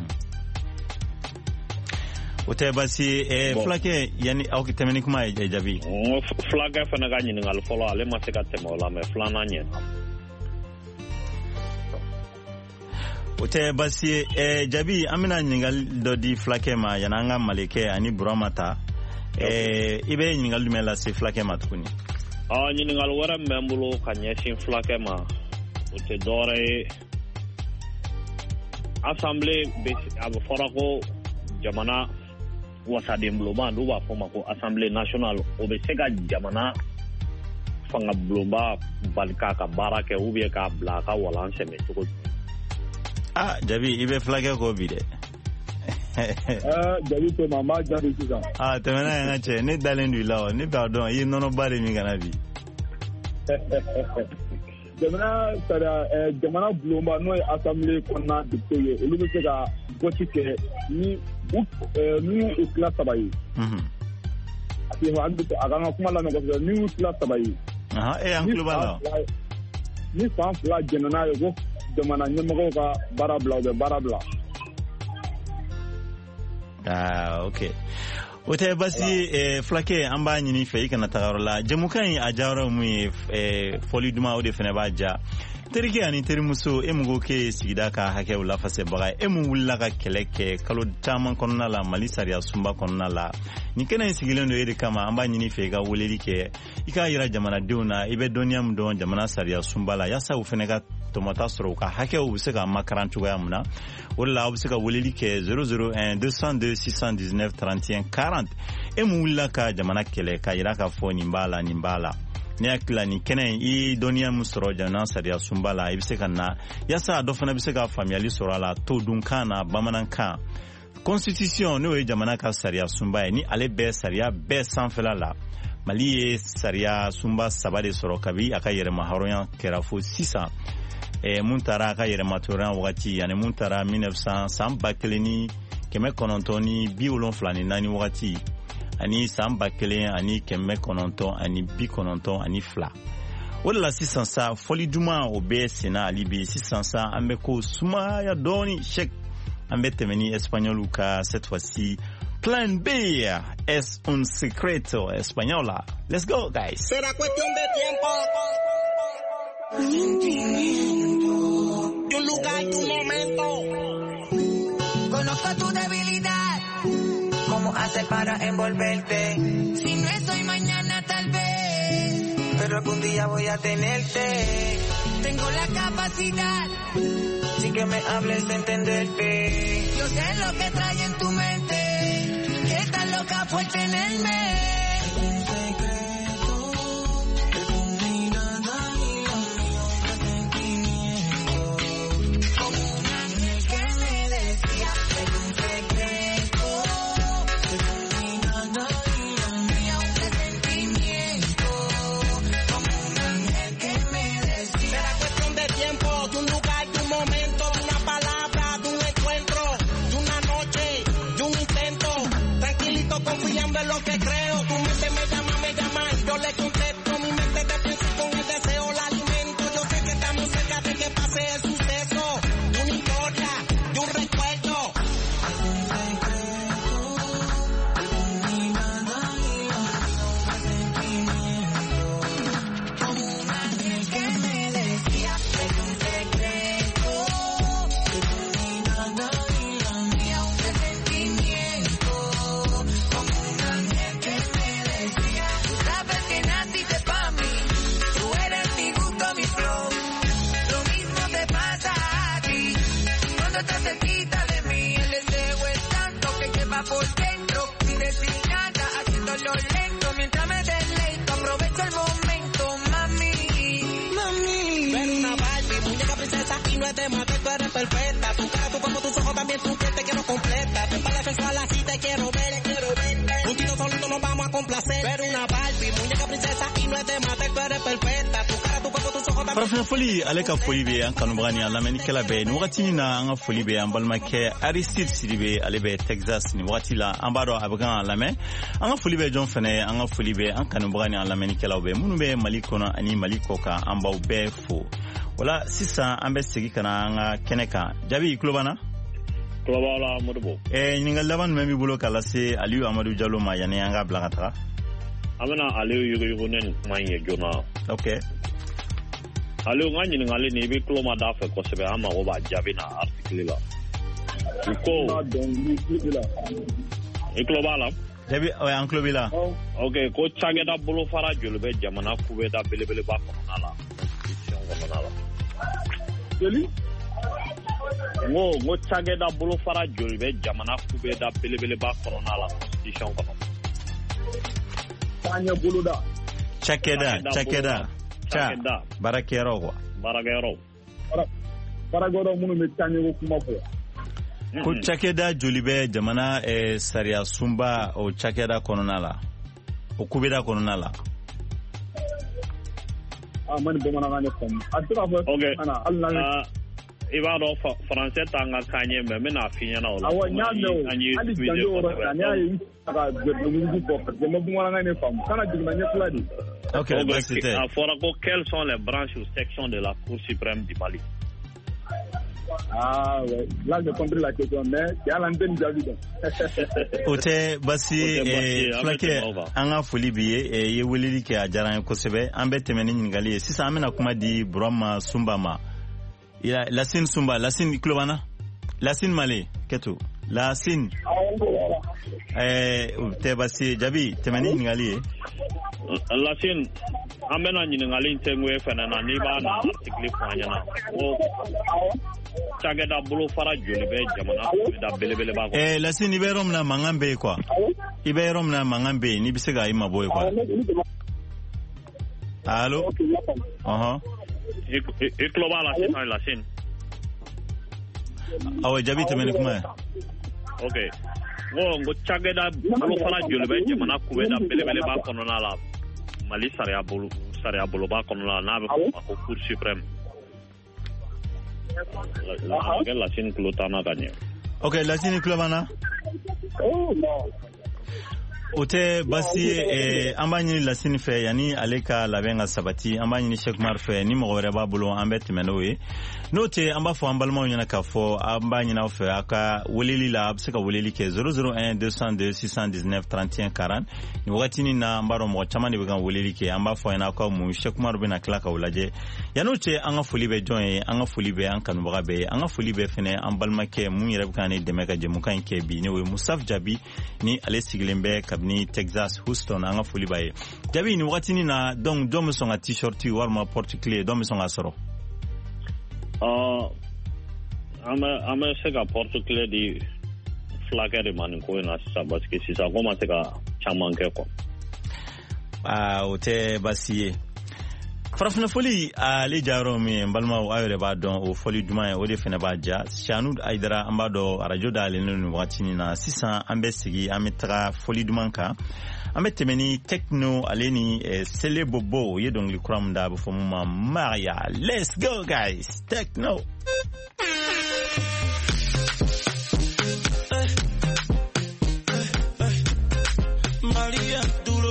o tɛ basi fulakɛ yani aw ka tɛmɛ ni kuma ye jaabi fulakɛ fana ka ɲininkali fɔlɔ ale ma se ka tɛmɛ o la mais filanan ɲɛna o tɛ basi jaabi an bɛna ɲininkali dɔ di fulakɛ ma yani an ka Malikɛ ani Burama ta i bɛ ɲininkali jumɛn lase fulakɛ ma tuguni ɲininkali wɛrɛ min bɛ n bolo ka ɲɛsin fulakɛ ma o tɛ dɔwɛrɛ ye assemblée a bɛ fɔra ko jamana wasaden bulonba n'u b'a fɔ ma ko assemblée nationale o bɛ se ka jamana fanga bulonba bali k'a ka baara kɛ ou bien k'a bila a ka walan sɛmɛ cogo di Jabi i bɛ fulakɛ kɔ bi dɛ Jabi to ma b'a jaabi sisan tɛmɛna yan ka cɛ ne dalen don i la wa ne b'a dɔn i ye nɔnɔba de min kana bi jamana bulonba n'o ye assemblée kɔnɔna député ye olu bɛ se ka vote kɛ ni u tila saba ye a kan ka kuma lamɛn kosɛbɛ ni u tila saba ye an tulo b'a la ni fan fila jɛnna n'a ye ko jamana ɲɛmɔgɔw ka baara bila u bɛ baara bila ok o tɛ basi fulakɛ an b'a ɲini fɛ i kana taga yɔrɔ la jamukan in a jayɔrɔ mun ye fɔli duman o de fana b'a ja terikɛ ani terimuso e mun ko k'e sigida ka hakɛw lafasɛbaga e mun wulila ka kɛlɛ kɛ kalo caman kɔnɔna la Mali sariya sunba kɔnɔna la nin kɛnɛ in sigilen don e de kama an b'a ɲini fɛ i ka weleli kɛ i k'a yira jamanadenw na i bɛ dɔnniya min dɔn jamana sariya sunba la yaasa u fana ka tɔmɔta sɔrɔ u ka hakɛw bɛ se ka makaran cogoya mun na o de la aw bɛ se ka weleli kɛ 001 202 619 31 40 e mun wulila ka jamana kɛlɛ ka yira k'a fɔ nin b'a la nin b'a la ne hakili ni kɛnɛ i dɔnniya min sɔrɔ jamana sariya sunba la i bɛ se ka na yaasa dɔ fana bɛ se ka faamuyali sɔrɔ a la todunkan na bamanankan constitution n'o ye jamana ka sariya sunba ye ni ale bɛɛ sariya bɛɛ sanfɛla la Mali ye sariya sunba saba de sɔrɔ kabi a ka yɛrɛma hɔrɔnya kɛra fo sisan mun taara a ka yɛrɛma tɔɔrɔya wagati ani mun taara 1900 san 1974 wagati ani san 1992 o de la sisan sa fɔli duman o bɛ senna ali bi sisan sa an bɛ ko sumaya dɔɔni Cheikh an bɛ tɛmɛ ni espagnol ka cette fois-ci Plan B es un secreto española. Let's go, guys. Será cuestión de tiempo. De un lugar, tu momento. Conozco tu debilidad. ¿Cómo haces para envolverte? Si no es hoy, mañana tal vez. Pero algún día voy a tenerte. Tengo la capacidad. Sin que me hables de entenderte. Yo sé lo que trae en tu mente. Que estás loca por tenerme. Un secreto de tu mirada y lo mío presentimiento. Como un ángel que me decía. Es un secreto de tu mirada y lo mío presentimiento. Como un ángel que me decía. Será cuestión de tiempo, de un lugar, de un momento, de una palabra, de un encuentro, de una noche, de un intento. Confiando en lo que creo, tu mente me llama, yo le contesto, mi mente te pienso con el deseo, la alimento, yo sé que estamos cerca de que pase el suceso, de una historia, de un recuerdo. Un secreto, de tu mirada y lo mío presentimiento. Como un ángel que me decía, es un secreto, de tu mirada y lo mío presentimiento. Sabes que naciste pa' mí, tú eres mi gusto, mi flow. Lo mismo te pasa a ti, cuando estás cerquita de mí. El deseo es tanto que lleva por dentro, sin decir nada, haciéndolo lento. Mientras me deleito, aprovecho el momento, mami. Ver una Barbie, muñeca princesa y no es de más, tú eres perfecta. Tu cara, tu cuerpo, tus ojos también, tu piel te quiero completa. Te parece sensual así, te quiero ver. Un tiro solito nos vamos a complacer. Ver una Barbie, muñeca princesa y no es de más, tú eres perfecta. Tu cara, tu cuerpo, tus ojos también. farafin foli ale ka foli be an kanubagani a lamɛnnikɛla bɛɛ ni wagati na an ka foli be an balimakɛ Aristide Sidibe ale bɛ Texas ni wagati la an b'a dɔn a bɛ kan a lamɛn an ka foli bɛ jɔn fɛnɛ an ka foli bɛ an kanubagani a lamɛnnikɛlaw bɛɛ minnu bɛ Mali kɔnɔ ani Mali kɔ kan an b'aw bɛɛ fo wala sisan an bɛ segin ka na an ka kɛnɛ kan Jabi kulobana kulobala Modibo ɲininkali laban jumɛn b'i bolo k'a lase Aliyu Amadu Jalo ma yanni an ka bila ka taga an bɛna Aliyu yugu ne nin kuma in ye joona okay Aliyu nga ɲininkali ni I bɛ tulo ma da fɛ kosɛbɛ an mago b'a jaabi na article la u ko I tulo b'a la Jabi an tulo b'i la ok ko cakɛda bolofara joli bɛ jamana kubeda belebeleba kɔnɔna la constitution kɔnɔna la joli ngo cakɛda bolofara joli bɛ jamana kubeda belebeleba kɔnɔna la constitution kɔnɔ Tanya boloda cakɛda barakɛyɔrɔ quoi barakɛyɔrɔ minnu bɛ tanya ko kuma fɔ ko cakɛda joli bɛ jamana sariya sunba o cakɛda kɔnɔna la o kubeda kɔnɔna la mani bamanankan ne faamu a tɛ ka fɔ I b'a dɔn français t'an ka kan ye mais n bɛna f'i ɲɛna o la awɔ n y'a mɛn o hali janjo yɔrɔ la ne y'a ye ka jɛnɛmugu fɔ parce que n ma bamanankan ne faamu kana jiginna ɲɛfila de ok basi tɛ a fɔra ko quelles sont les branches ou sections de la Cour suprême du Mali ah ouais là j'ai compris la question mais c'est à l'antenne jaabi dɔn o tɛ basi fulakɛ an ka foli bi ye i ye weleli kɛ a diyara an ye kosɛbɛ an bɛ tɛmɛ ni ɲininkali ye sisan an bɛna kuma di Burama Sumba ma Lasine Sumba, Lasine Klobana, Lasine Malé, Keto, Lasine. Tebasi Jabi, temani ningali. Lasine, amena ningali ntengwe fenana ni ba na article fanyana. O cakɛda bolofara joli bɛ jamana da belebele ba ko. Lasine i bɛ yɔrɔ min na mankan bɛ yen quoi. I bɛ yɔrɔ min na mankan bɛ yen n'i bɛ se ka i mabɔ yen quoi. Allo? I tulo b'a la sisan Lasine awɔ Jabi tɛmɛni kuma ye ok ngo cakɛda bolofara joli bɛ jamana kubeda belebeleba kɔnɔna la Mali sariya boloba kɔnɔna la n'a bɛ fɔ ma ko Cour suprême Lasine tulo t'an na ka ɲɛ ok Lasine tulo b'an na o tɛ basi ye an b'a ɲini Lasine fɛ yanni ale ka labɛn ka sabati an b'a ɲini Cheikh Umar fɛ ni mɔgɔ wɛrɛ b'a bolo an bɛ tɛmɛ n'o ye n'o tɛ an b'a fɔ an balimaw ɲɛna k'a fɔ an b'a ɲini aw fɛ a ka weleli la a bɛ se ka weleli kɛ 001 202 619 31 40 ni wagatinin na an b'a dɔn mɔgɔ caman de bɛ ka weleli kɛ an b'a fɔ ɲɛna aw ka mun Cheikh Umar bɛna tila k'aw lajɛ yanni o cɛ an ka foli bɛ jɔn ye an ka foli bɛ an kanubaga bɛɛ ye an ka foli bɛ fɛnɛ an balimakɛ mun yɛrɛ bɛ ka ne dɛmɛ ka jɛmukan in kɛ bi n'o ye Musaf Jabi ni ale sigilen bɛ kabini Texas Houston an ka foli b'a ye Jabi ni wagatinin na donc jɔn bɛ sɔn ka t-shirt walima porte clé jɔn bɛ sɔn ka sɔrɔ an bɛ se ka porte clé di fulakɛ de ma nin ko in na sisan parce que sisan ko ma se ka caman kɛ quoi o tɛ basi ye farafina foli ale jayɔrɔ min ye n balimaw aw yɛrɛ b'a dɔn o foli duman ye o de fɛnɛ b'a ja Sianu Ayidara an b'a dɔn arajo dalen nin wagatinin na sisan an bɛ sigi an bɛ taga foli duman kan an bɛ tɛmɛ ni Tekno ale ni Sele Bobo o ye dɔnkili kura min da a bɛ fɔ mun ma Maria let's go guys Tekno Maria duro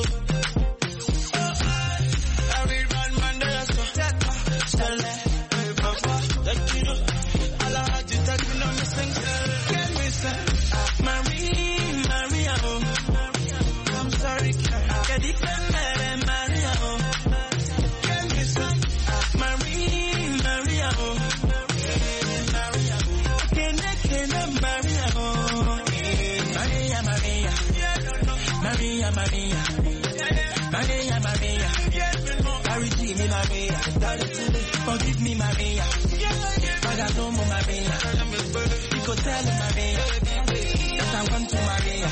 Forgive me, Maria. But I know Maria. You could tell Maria that I want to Maria.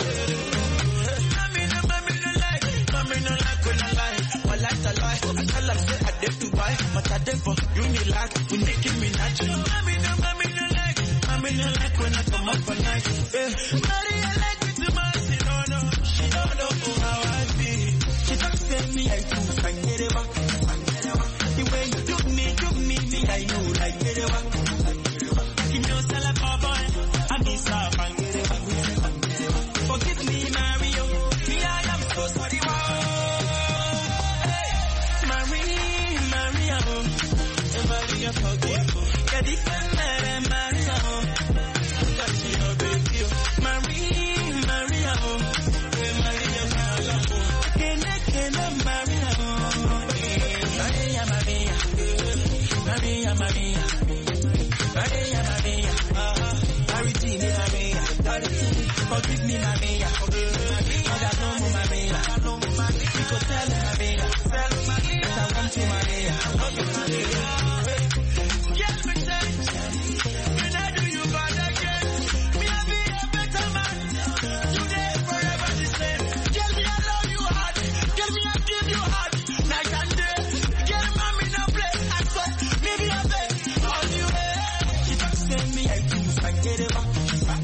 Mommy no like when I lie. I like to lie. I tell her say I did to buy, but I did for you me like we Nicki Minaj. Mommy no like when I come up for night. Maria like it too much. She don't know how I feel. She don't tell me I too can get it back. The way you do Forgive me, Maria. I got no more, Maria. You could tell me, Maria. That I want to, Maria. Yes, me say, when I do you bad again, me I be a better man. Today, forever the same. Tell me I love you hard. Tell me I give you hard. Night and day. Get mommy no play. I saw, maybe I beg. All you hate. She just send me, I do, I get it back.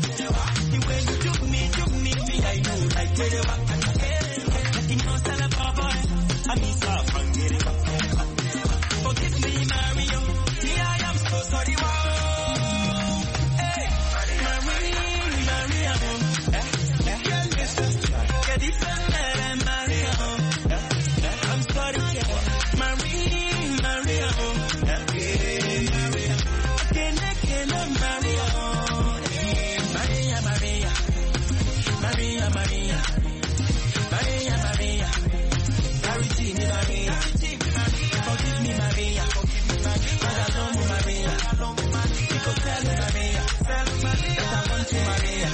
I know, like, get it back. You know, tell a boy, I'm soft and get it back. Forgive me, Mario. Me, I am so sorry. Wow. Hey, Maria. Get it from there, Maria. I'm sorry, Maria. Forgive me, Maria. I love you, Maria. You could tell me, Maria. That I want to, Maria.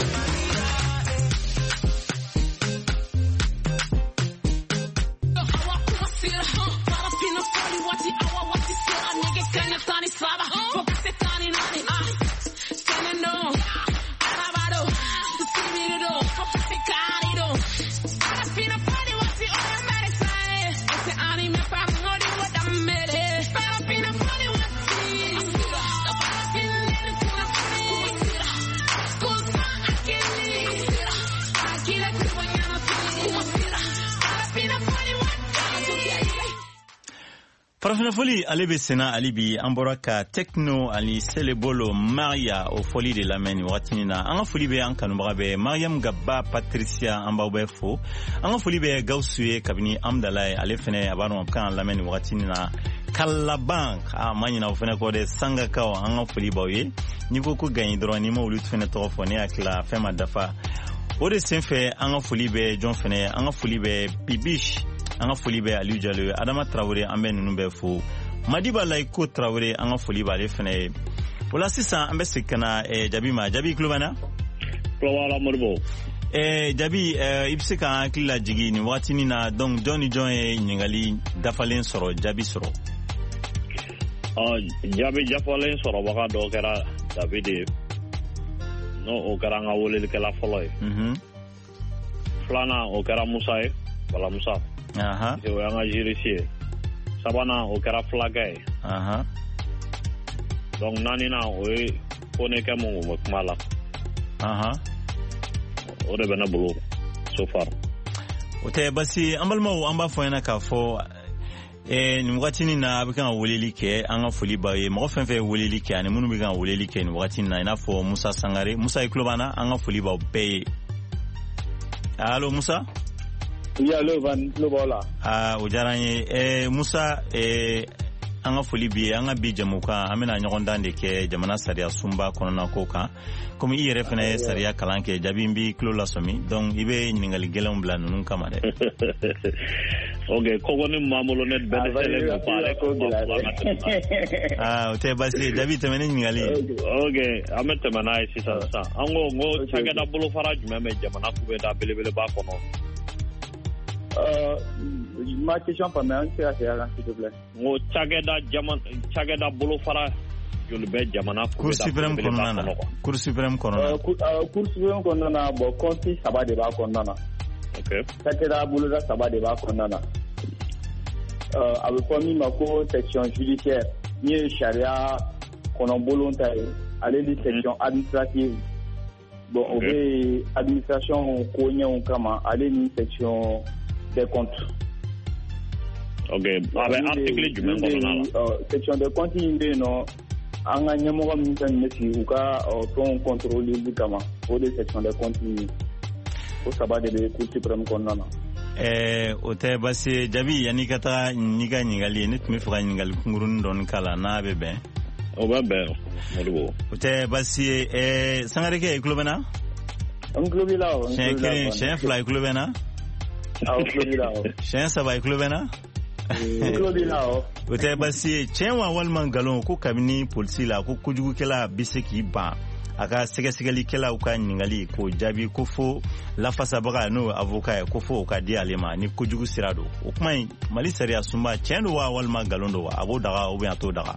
Farafina foli ale be sena ali bi an bɔra ka Tekno ali Selebolo Maria o foli de lamɛnni wagatini na an ka foli be an kanubaga bɛ Mariam Gaba Patricia an b'aw bɛɛ fo an ka foli bɛ Gawusu ye kabini Amdalaye ale fɛnɛ a b'a dɔn kan lamɛnni wagatini na Kalaban ma ɲina o fɛnɛ kɔ dɛ Sangakaw an ka foli b'aw ye n'i ko gaɲi dɔrɔn n'i ma olu fɛnɛ tɔgɔ fɔ ne hakila fɛn ma dafa o de senfɛ an ka foli bɛ jɔn fɛnɛ an ka foli bɛ Bibish an ka foli bɛ Aliou Diallo Adama Traoré an bɛ ninnu bɛɛ fo Madiba Layiko Traoré an ka foli b'ale fɛnɛ ye o la sisan an bɛ segin ka na Jabi ma Jabi tulo b'an na Kulobala Modibo Jabi i bɛ se ka hakili lajigi nin wagatinin na donc jɔn ni jɔn ye ɲininkali dafalen sɔrɔ jaabi sɔrɔ jaabi dafalen sɔrɔbaga dɔ kɛra Davide no o kɛra an ka welelikɛla fɔlɔ ye filanan o kɛra Musa ye Bala Musa o y'an ka juriste ye sabanan o kɛra Fulakɛ ye donc naaninan o ye Konekɛ mun bɛ kuma la o de bɛ ne bolo so far o tɛ basi an balimaw an b'a fɔ ɲɛna k'a fɔ nin wagatinin na a bɛ kan ka weleli kɛ an ka foli b'aw ye mɔgɔ fɛn fɛn ye weleli kɛ ani minnu bɛ kan ka weleli kɛ nin wagatinin na i n'a fɔ Musa Sangare Musa i tulo b'an na an ka foli b'aw bɛɛ ye allo Musa Allo Van tulo b'aw la o diyara an ye Musa an ka foli bi an ka bi jamukan an bɛna ɲɔgɔn dan de kɛ jamana sariya sunba kɔnɔna ko kan komi i yɛrɛ fana ye sariya kalan kɛ Jabi n b'i tulo lasɔmi donc i bɛ ɲininkali gɛlɛnw bila ninnu kama dɛ ok kɔgɔ ni maa bolo ne bɛɛ dɛsɛlen don baara o tɛ basi ye Jabi tɛmɛ ni ɲininkali ok an bɛ tɛmɛ n'a ye sisan an ko cakɛda bolofara jumɛn bɛ jamana kubɛda belebeleba kɔnɔ ma question pas s'il te plaît. Ngo cakɛda bolofara joli bɛ jamana Cour suprême kɔnɔna na Cour suprême kɔnɔna Cour suprême kɔnɔna na bon conseil saba de b'a kɔnɔna na ok cakɛda boloda saba de b'a kɔnɔna na a bɛ fɔ min ma ko section judiciaire min ye sariya kɔnɔbolon ta ye ale ni section administrative bon o bɛ administration koɲɛw kama ale ni section des comptes. Ok, avec article jumɛn kɔnɔna la section des comptes in bɛ yen nɔ an ka ɲɛmɔgɔ min fɛn bɛ sigi u ka fɛnw contrôler kama o de section des comptes in o saba de bɛ Cour suprême kɔnɔna na. o tɛ basi ye Jabi yanni ka taa n'i ka ɲininkali ye ne tun bɛ fɛ ka ɲininkali kunkurunin dɔɔni k'a la n'a bɛ bɛn o bɛ bɛn Modibo. O tɛ baasi ye Sangareke i tulo bɛ na? N tulo b'i la o. Siɲɛ kelen siɲɛ fila i tulo bɛ na? Awɔ, n tulo b'i la o. Siɲɛ saba i tulo bɛ na? N tulo b'i la o. O tɛ baasi ye tiɲɛ wa walima nkalon ko kabini polisi la ko kojugukɛla bɛ se k'i ban a ka sɛgɛsɛgɛlikɛlaw ka ɲininkali k'o jaabi ko fo lafasabaga n'o avocat ye ko fo o ka di ale ma ni kojugu sira don o kuma in Mali sariya sunba tiɲɛ don wa walima nkalon don wa a b'o daga ou bien a t'o daga?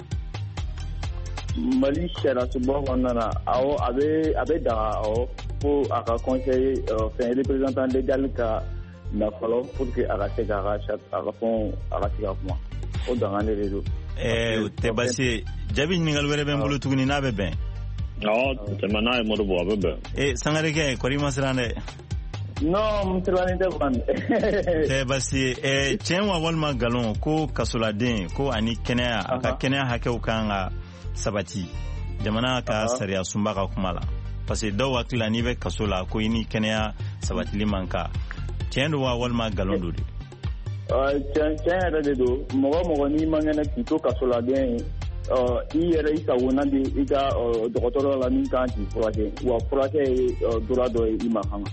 Mali sariya sunba kɔnɔna na awɔ a bɛ daga awɔ fo a ka conseil fɛn représentant légal ka na fɔlɔ pour que a ka se k'a ka se ka kuma o daga ne de don. O tɛ baasi ye jaabi ɲininkali wɛrɛ bɛ n bolo tuguni n'a bɛ bɛn. Tɛmɛ n'a ye Modibo a bɛ bɛn. Sangareke kɔri ma siran dɛ. Non, n sirannen tɛ fan. Tɛ baasi ye tiɲɛ wa walima nkalon ko kasoladen ko ani kɛnɛya a ka kɛnɛya hakɛw kan ka sabati jamana ka sariya sunba ka kuma la parce que dɔw hakili la n'i bɛ kaso la ko i ni kɛnɛya sabatili man kan tiɲɛ don wa walima nkalon don de? Tiɲɛ yɛrɛ de don mɔgɔ n'i man kɛnɛ k'i to kasoladen i yɛrɛ i sagona di i ka dɔgɔtɔrɔ la min kan k'i furakɛ wa furakɛ ye droit dɔ ye i ma hama.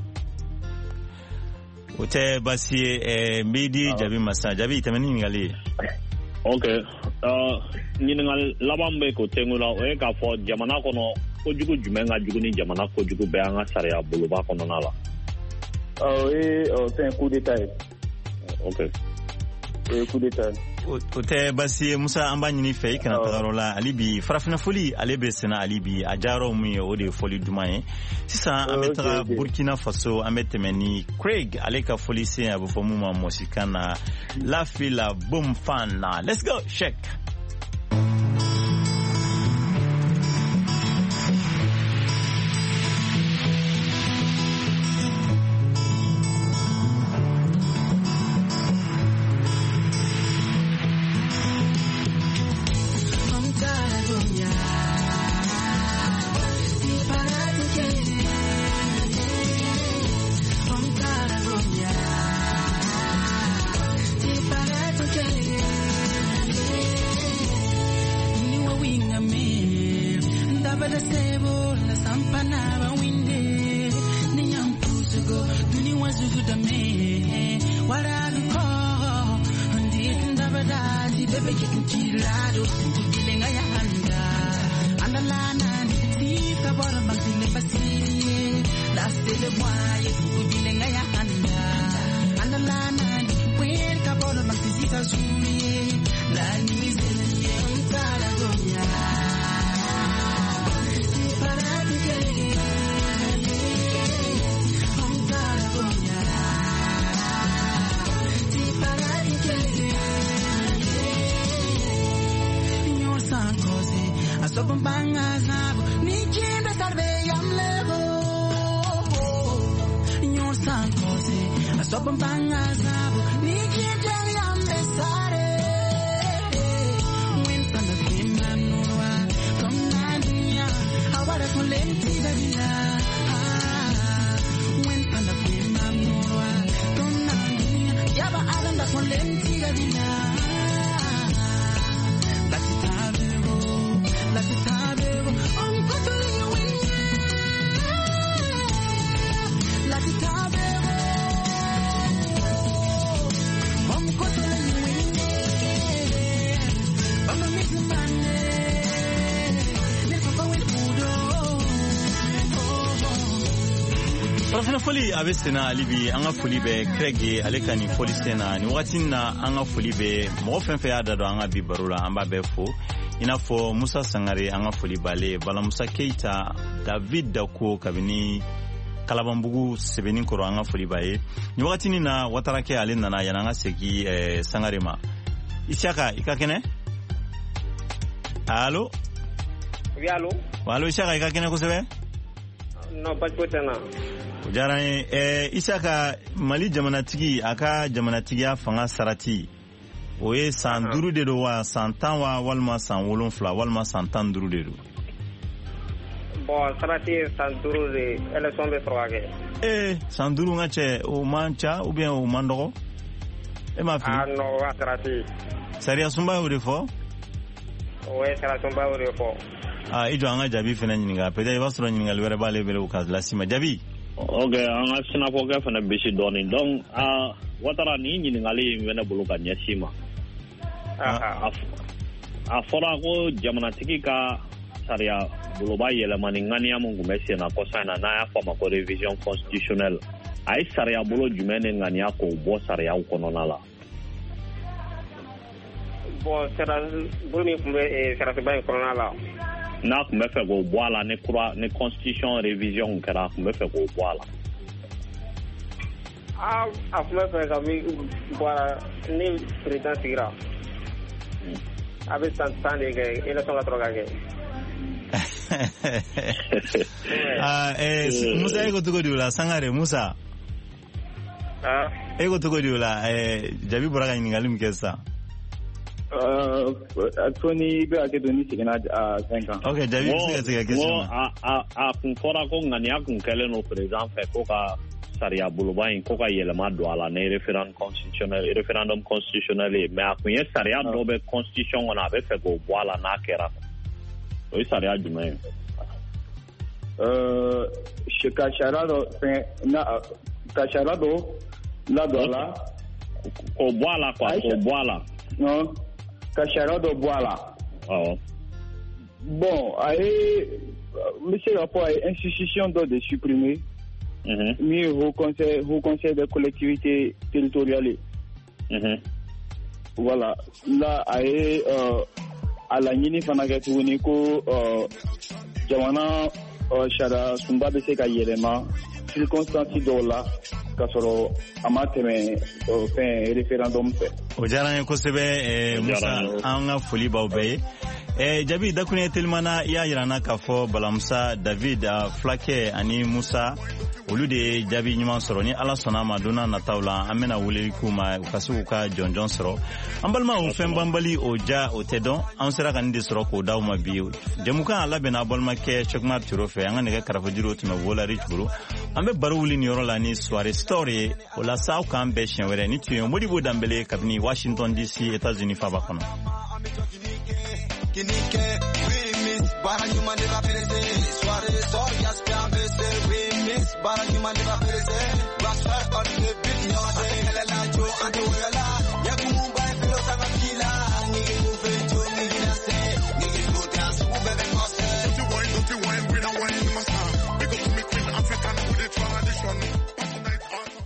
O tɛ baasi ye n b'i di jaabi ma sisan jaabi tɛmɛ ni ɲininkali ye. Ok ɲininkali laban bɛ ko tengu la o ye k'a fɔ jamana kɔnɔ kojugu jumɛn ka jugu ni jamana kojugu bɛɛ an ka sariya boloba kɔnɔna la? O ye fɛn coup d'état ye. Ok. O ye coup d'état ye. O tɛ baasi ye Musa an b'a ɲini fɛ i kana taga yɔrɔ la hali bi farafinna foli ale bɛ senna hali bi a diyara min ye o de ye foli duman ye sisan an bɛ taga Burkina Faso an bɛ tɛmɛ ni Craig ale ka foli sen a bɛ fɔ mun ma mɔsikan na la fila boom fan na let's go check. foli a bɛ senna hali bi an ka foli bɛ Craig ye ale ka nin foli senna nin wagati na an ka foli bɛ mɔgɔ fɛn fɛn y'a da dɔn an ka bi baro la an b'a bɛɛ fo i n'a fɔ Musa Sangare an ka foli b'ale Balamusa Keita David Dako kabini Kalabanbugu sɛbɛnni kɔrɔ an ka foli b'a ye nin wagati na Watarakɛ ale nana yan an ka segin Sangare ma Isiaka i ka kɛnɛ allo oui allo allo Isiaka i ka kɛnɛ kosɛbɛ non pas de temps o diyara n ye Isaka Mali jamanatigi a ka jamanatigiya fanga sarati o ye san 5 de don wa san 10 wa walima san 7 walima san 15 de don bon sarati san 5 de élection bɛ sɔrɔ ka kɛ san 5 ŋa cɛ o man ca ou bien o man dɔgɔ e m'a fili non o sarati sariya sunba y'o de fɔ Ouais, c'est la somba au repos. Ah, il doit en Jabi Fenaniga. Peut-être il va se rendre à l'Uerba level au cas la Sima Jabi. Ok, en a Sinapoga for a bishop donning. Donc, what are an in Ali when a Buluka Yashima? A Forago, Jamanatika, Saria, Bulubai, Elamaningania, Mungumesi, and Akosana, Naya, for a revision constitutional. I Saria Bulu, Jumene, Ganiako, Bosaria, Kononala. Bon, c'est la Bruni, c'est la Seba Kononala. N'a me fait go boire ne constitution révision kera me fait go boire me fait boire ni président sigra avec tant de gars et la son la droga Musa ego to go dula sangare Musa ego to go dula Jabi Boraga ningalim kesa Tony be ake doni sigena 5 ans. Okay, David c'est question. Kun fora ko ngania kun kele no président fait ko ka saria buluba in ko ka yelema do ala ne referendum constitutionnel mais akun ye saria do be constitution on avait fait go boala na kera. O saria jumai. Kacharado na Kacharado la dola ko boala quoi ko boala. Non. Kacharado Boala. Oh. Bon, monsieur rapport à institution de supprimer, mais au conseil des collectivités territoriales. Voilà. Là, à la Nini Fanagatuniko, Jamana, Shara, Sumba de Seka Yerema, circonstances d'Ola. Kasoro amateme fin référendum fait ojarane ko sebe Musa anga foli bawbe Jabi dakune telmana ya yirana kafo Balamsa David Flake ani Musa olude Jabi nyuma soro ni ala sona maduna na tawla amena wuli kuma kasu ka jonjon soro ambalma o fembambali oja otedon ansera kan de soro ko dawma biyo jamuka ala bena balma ke chokmar turofe anga ne ka rafajiro tuma vola richburu ambe baruli ni yoro la ni soirée story ola saw kan be shenwere ni tuyo modibo dambele kabni Washington DC États-Unis fa bakono Kinike, remix, Baranyuma de la Pérez, soirée, soirée, Yaspia, remix, Baranyuma de la Pérez,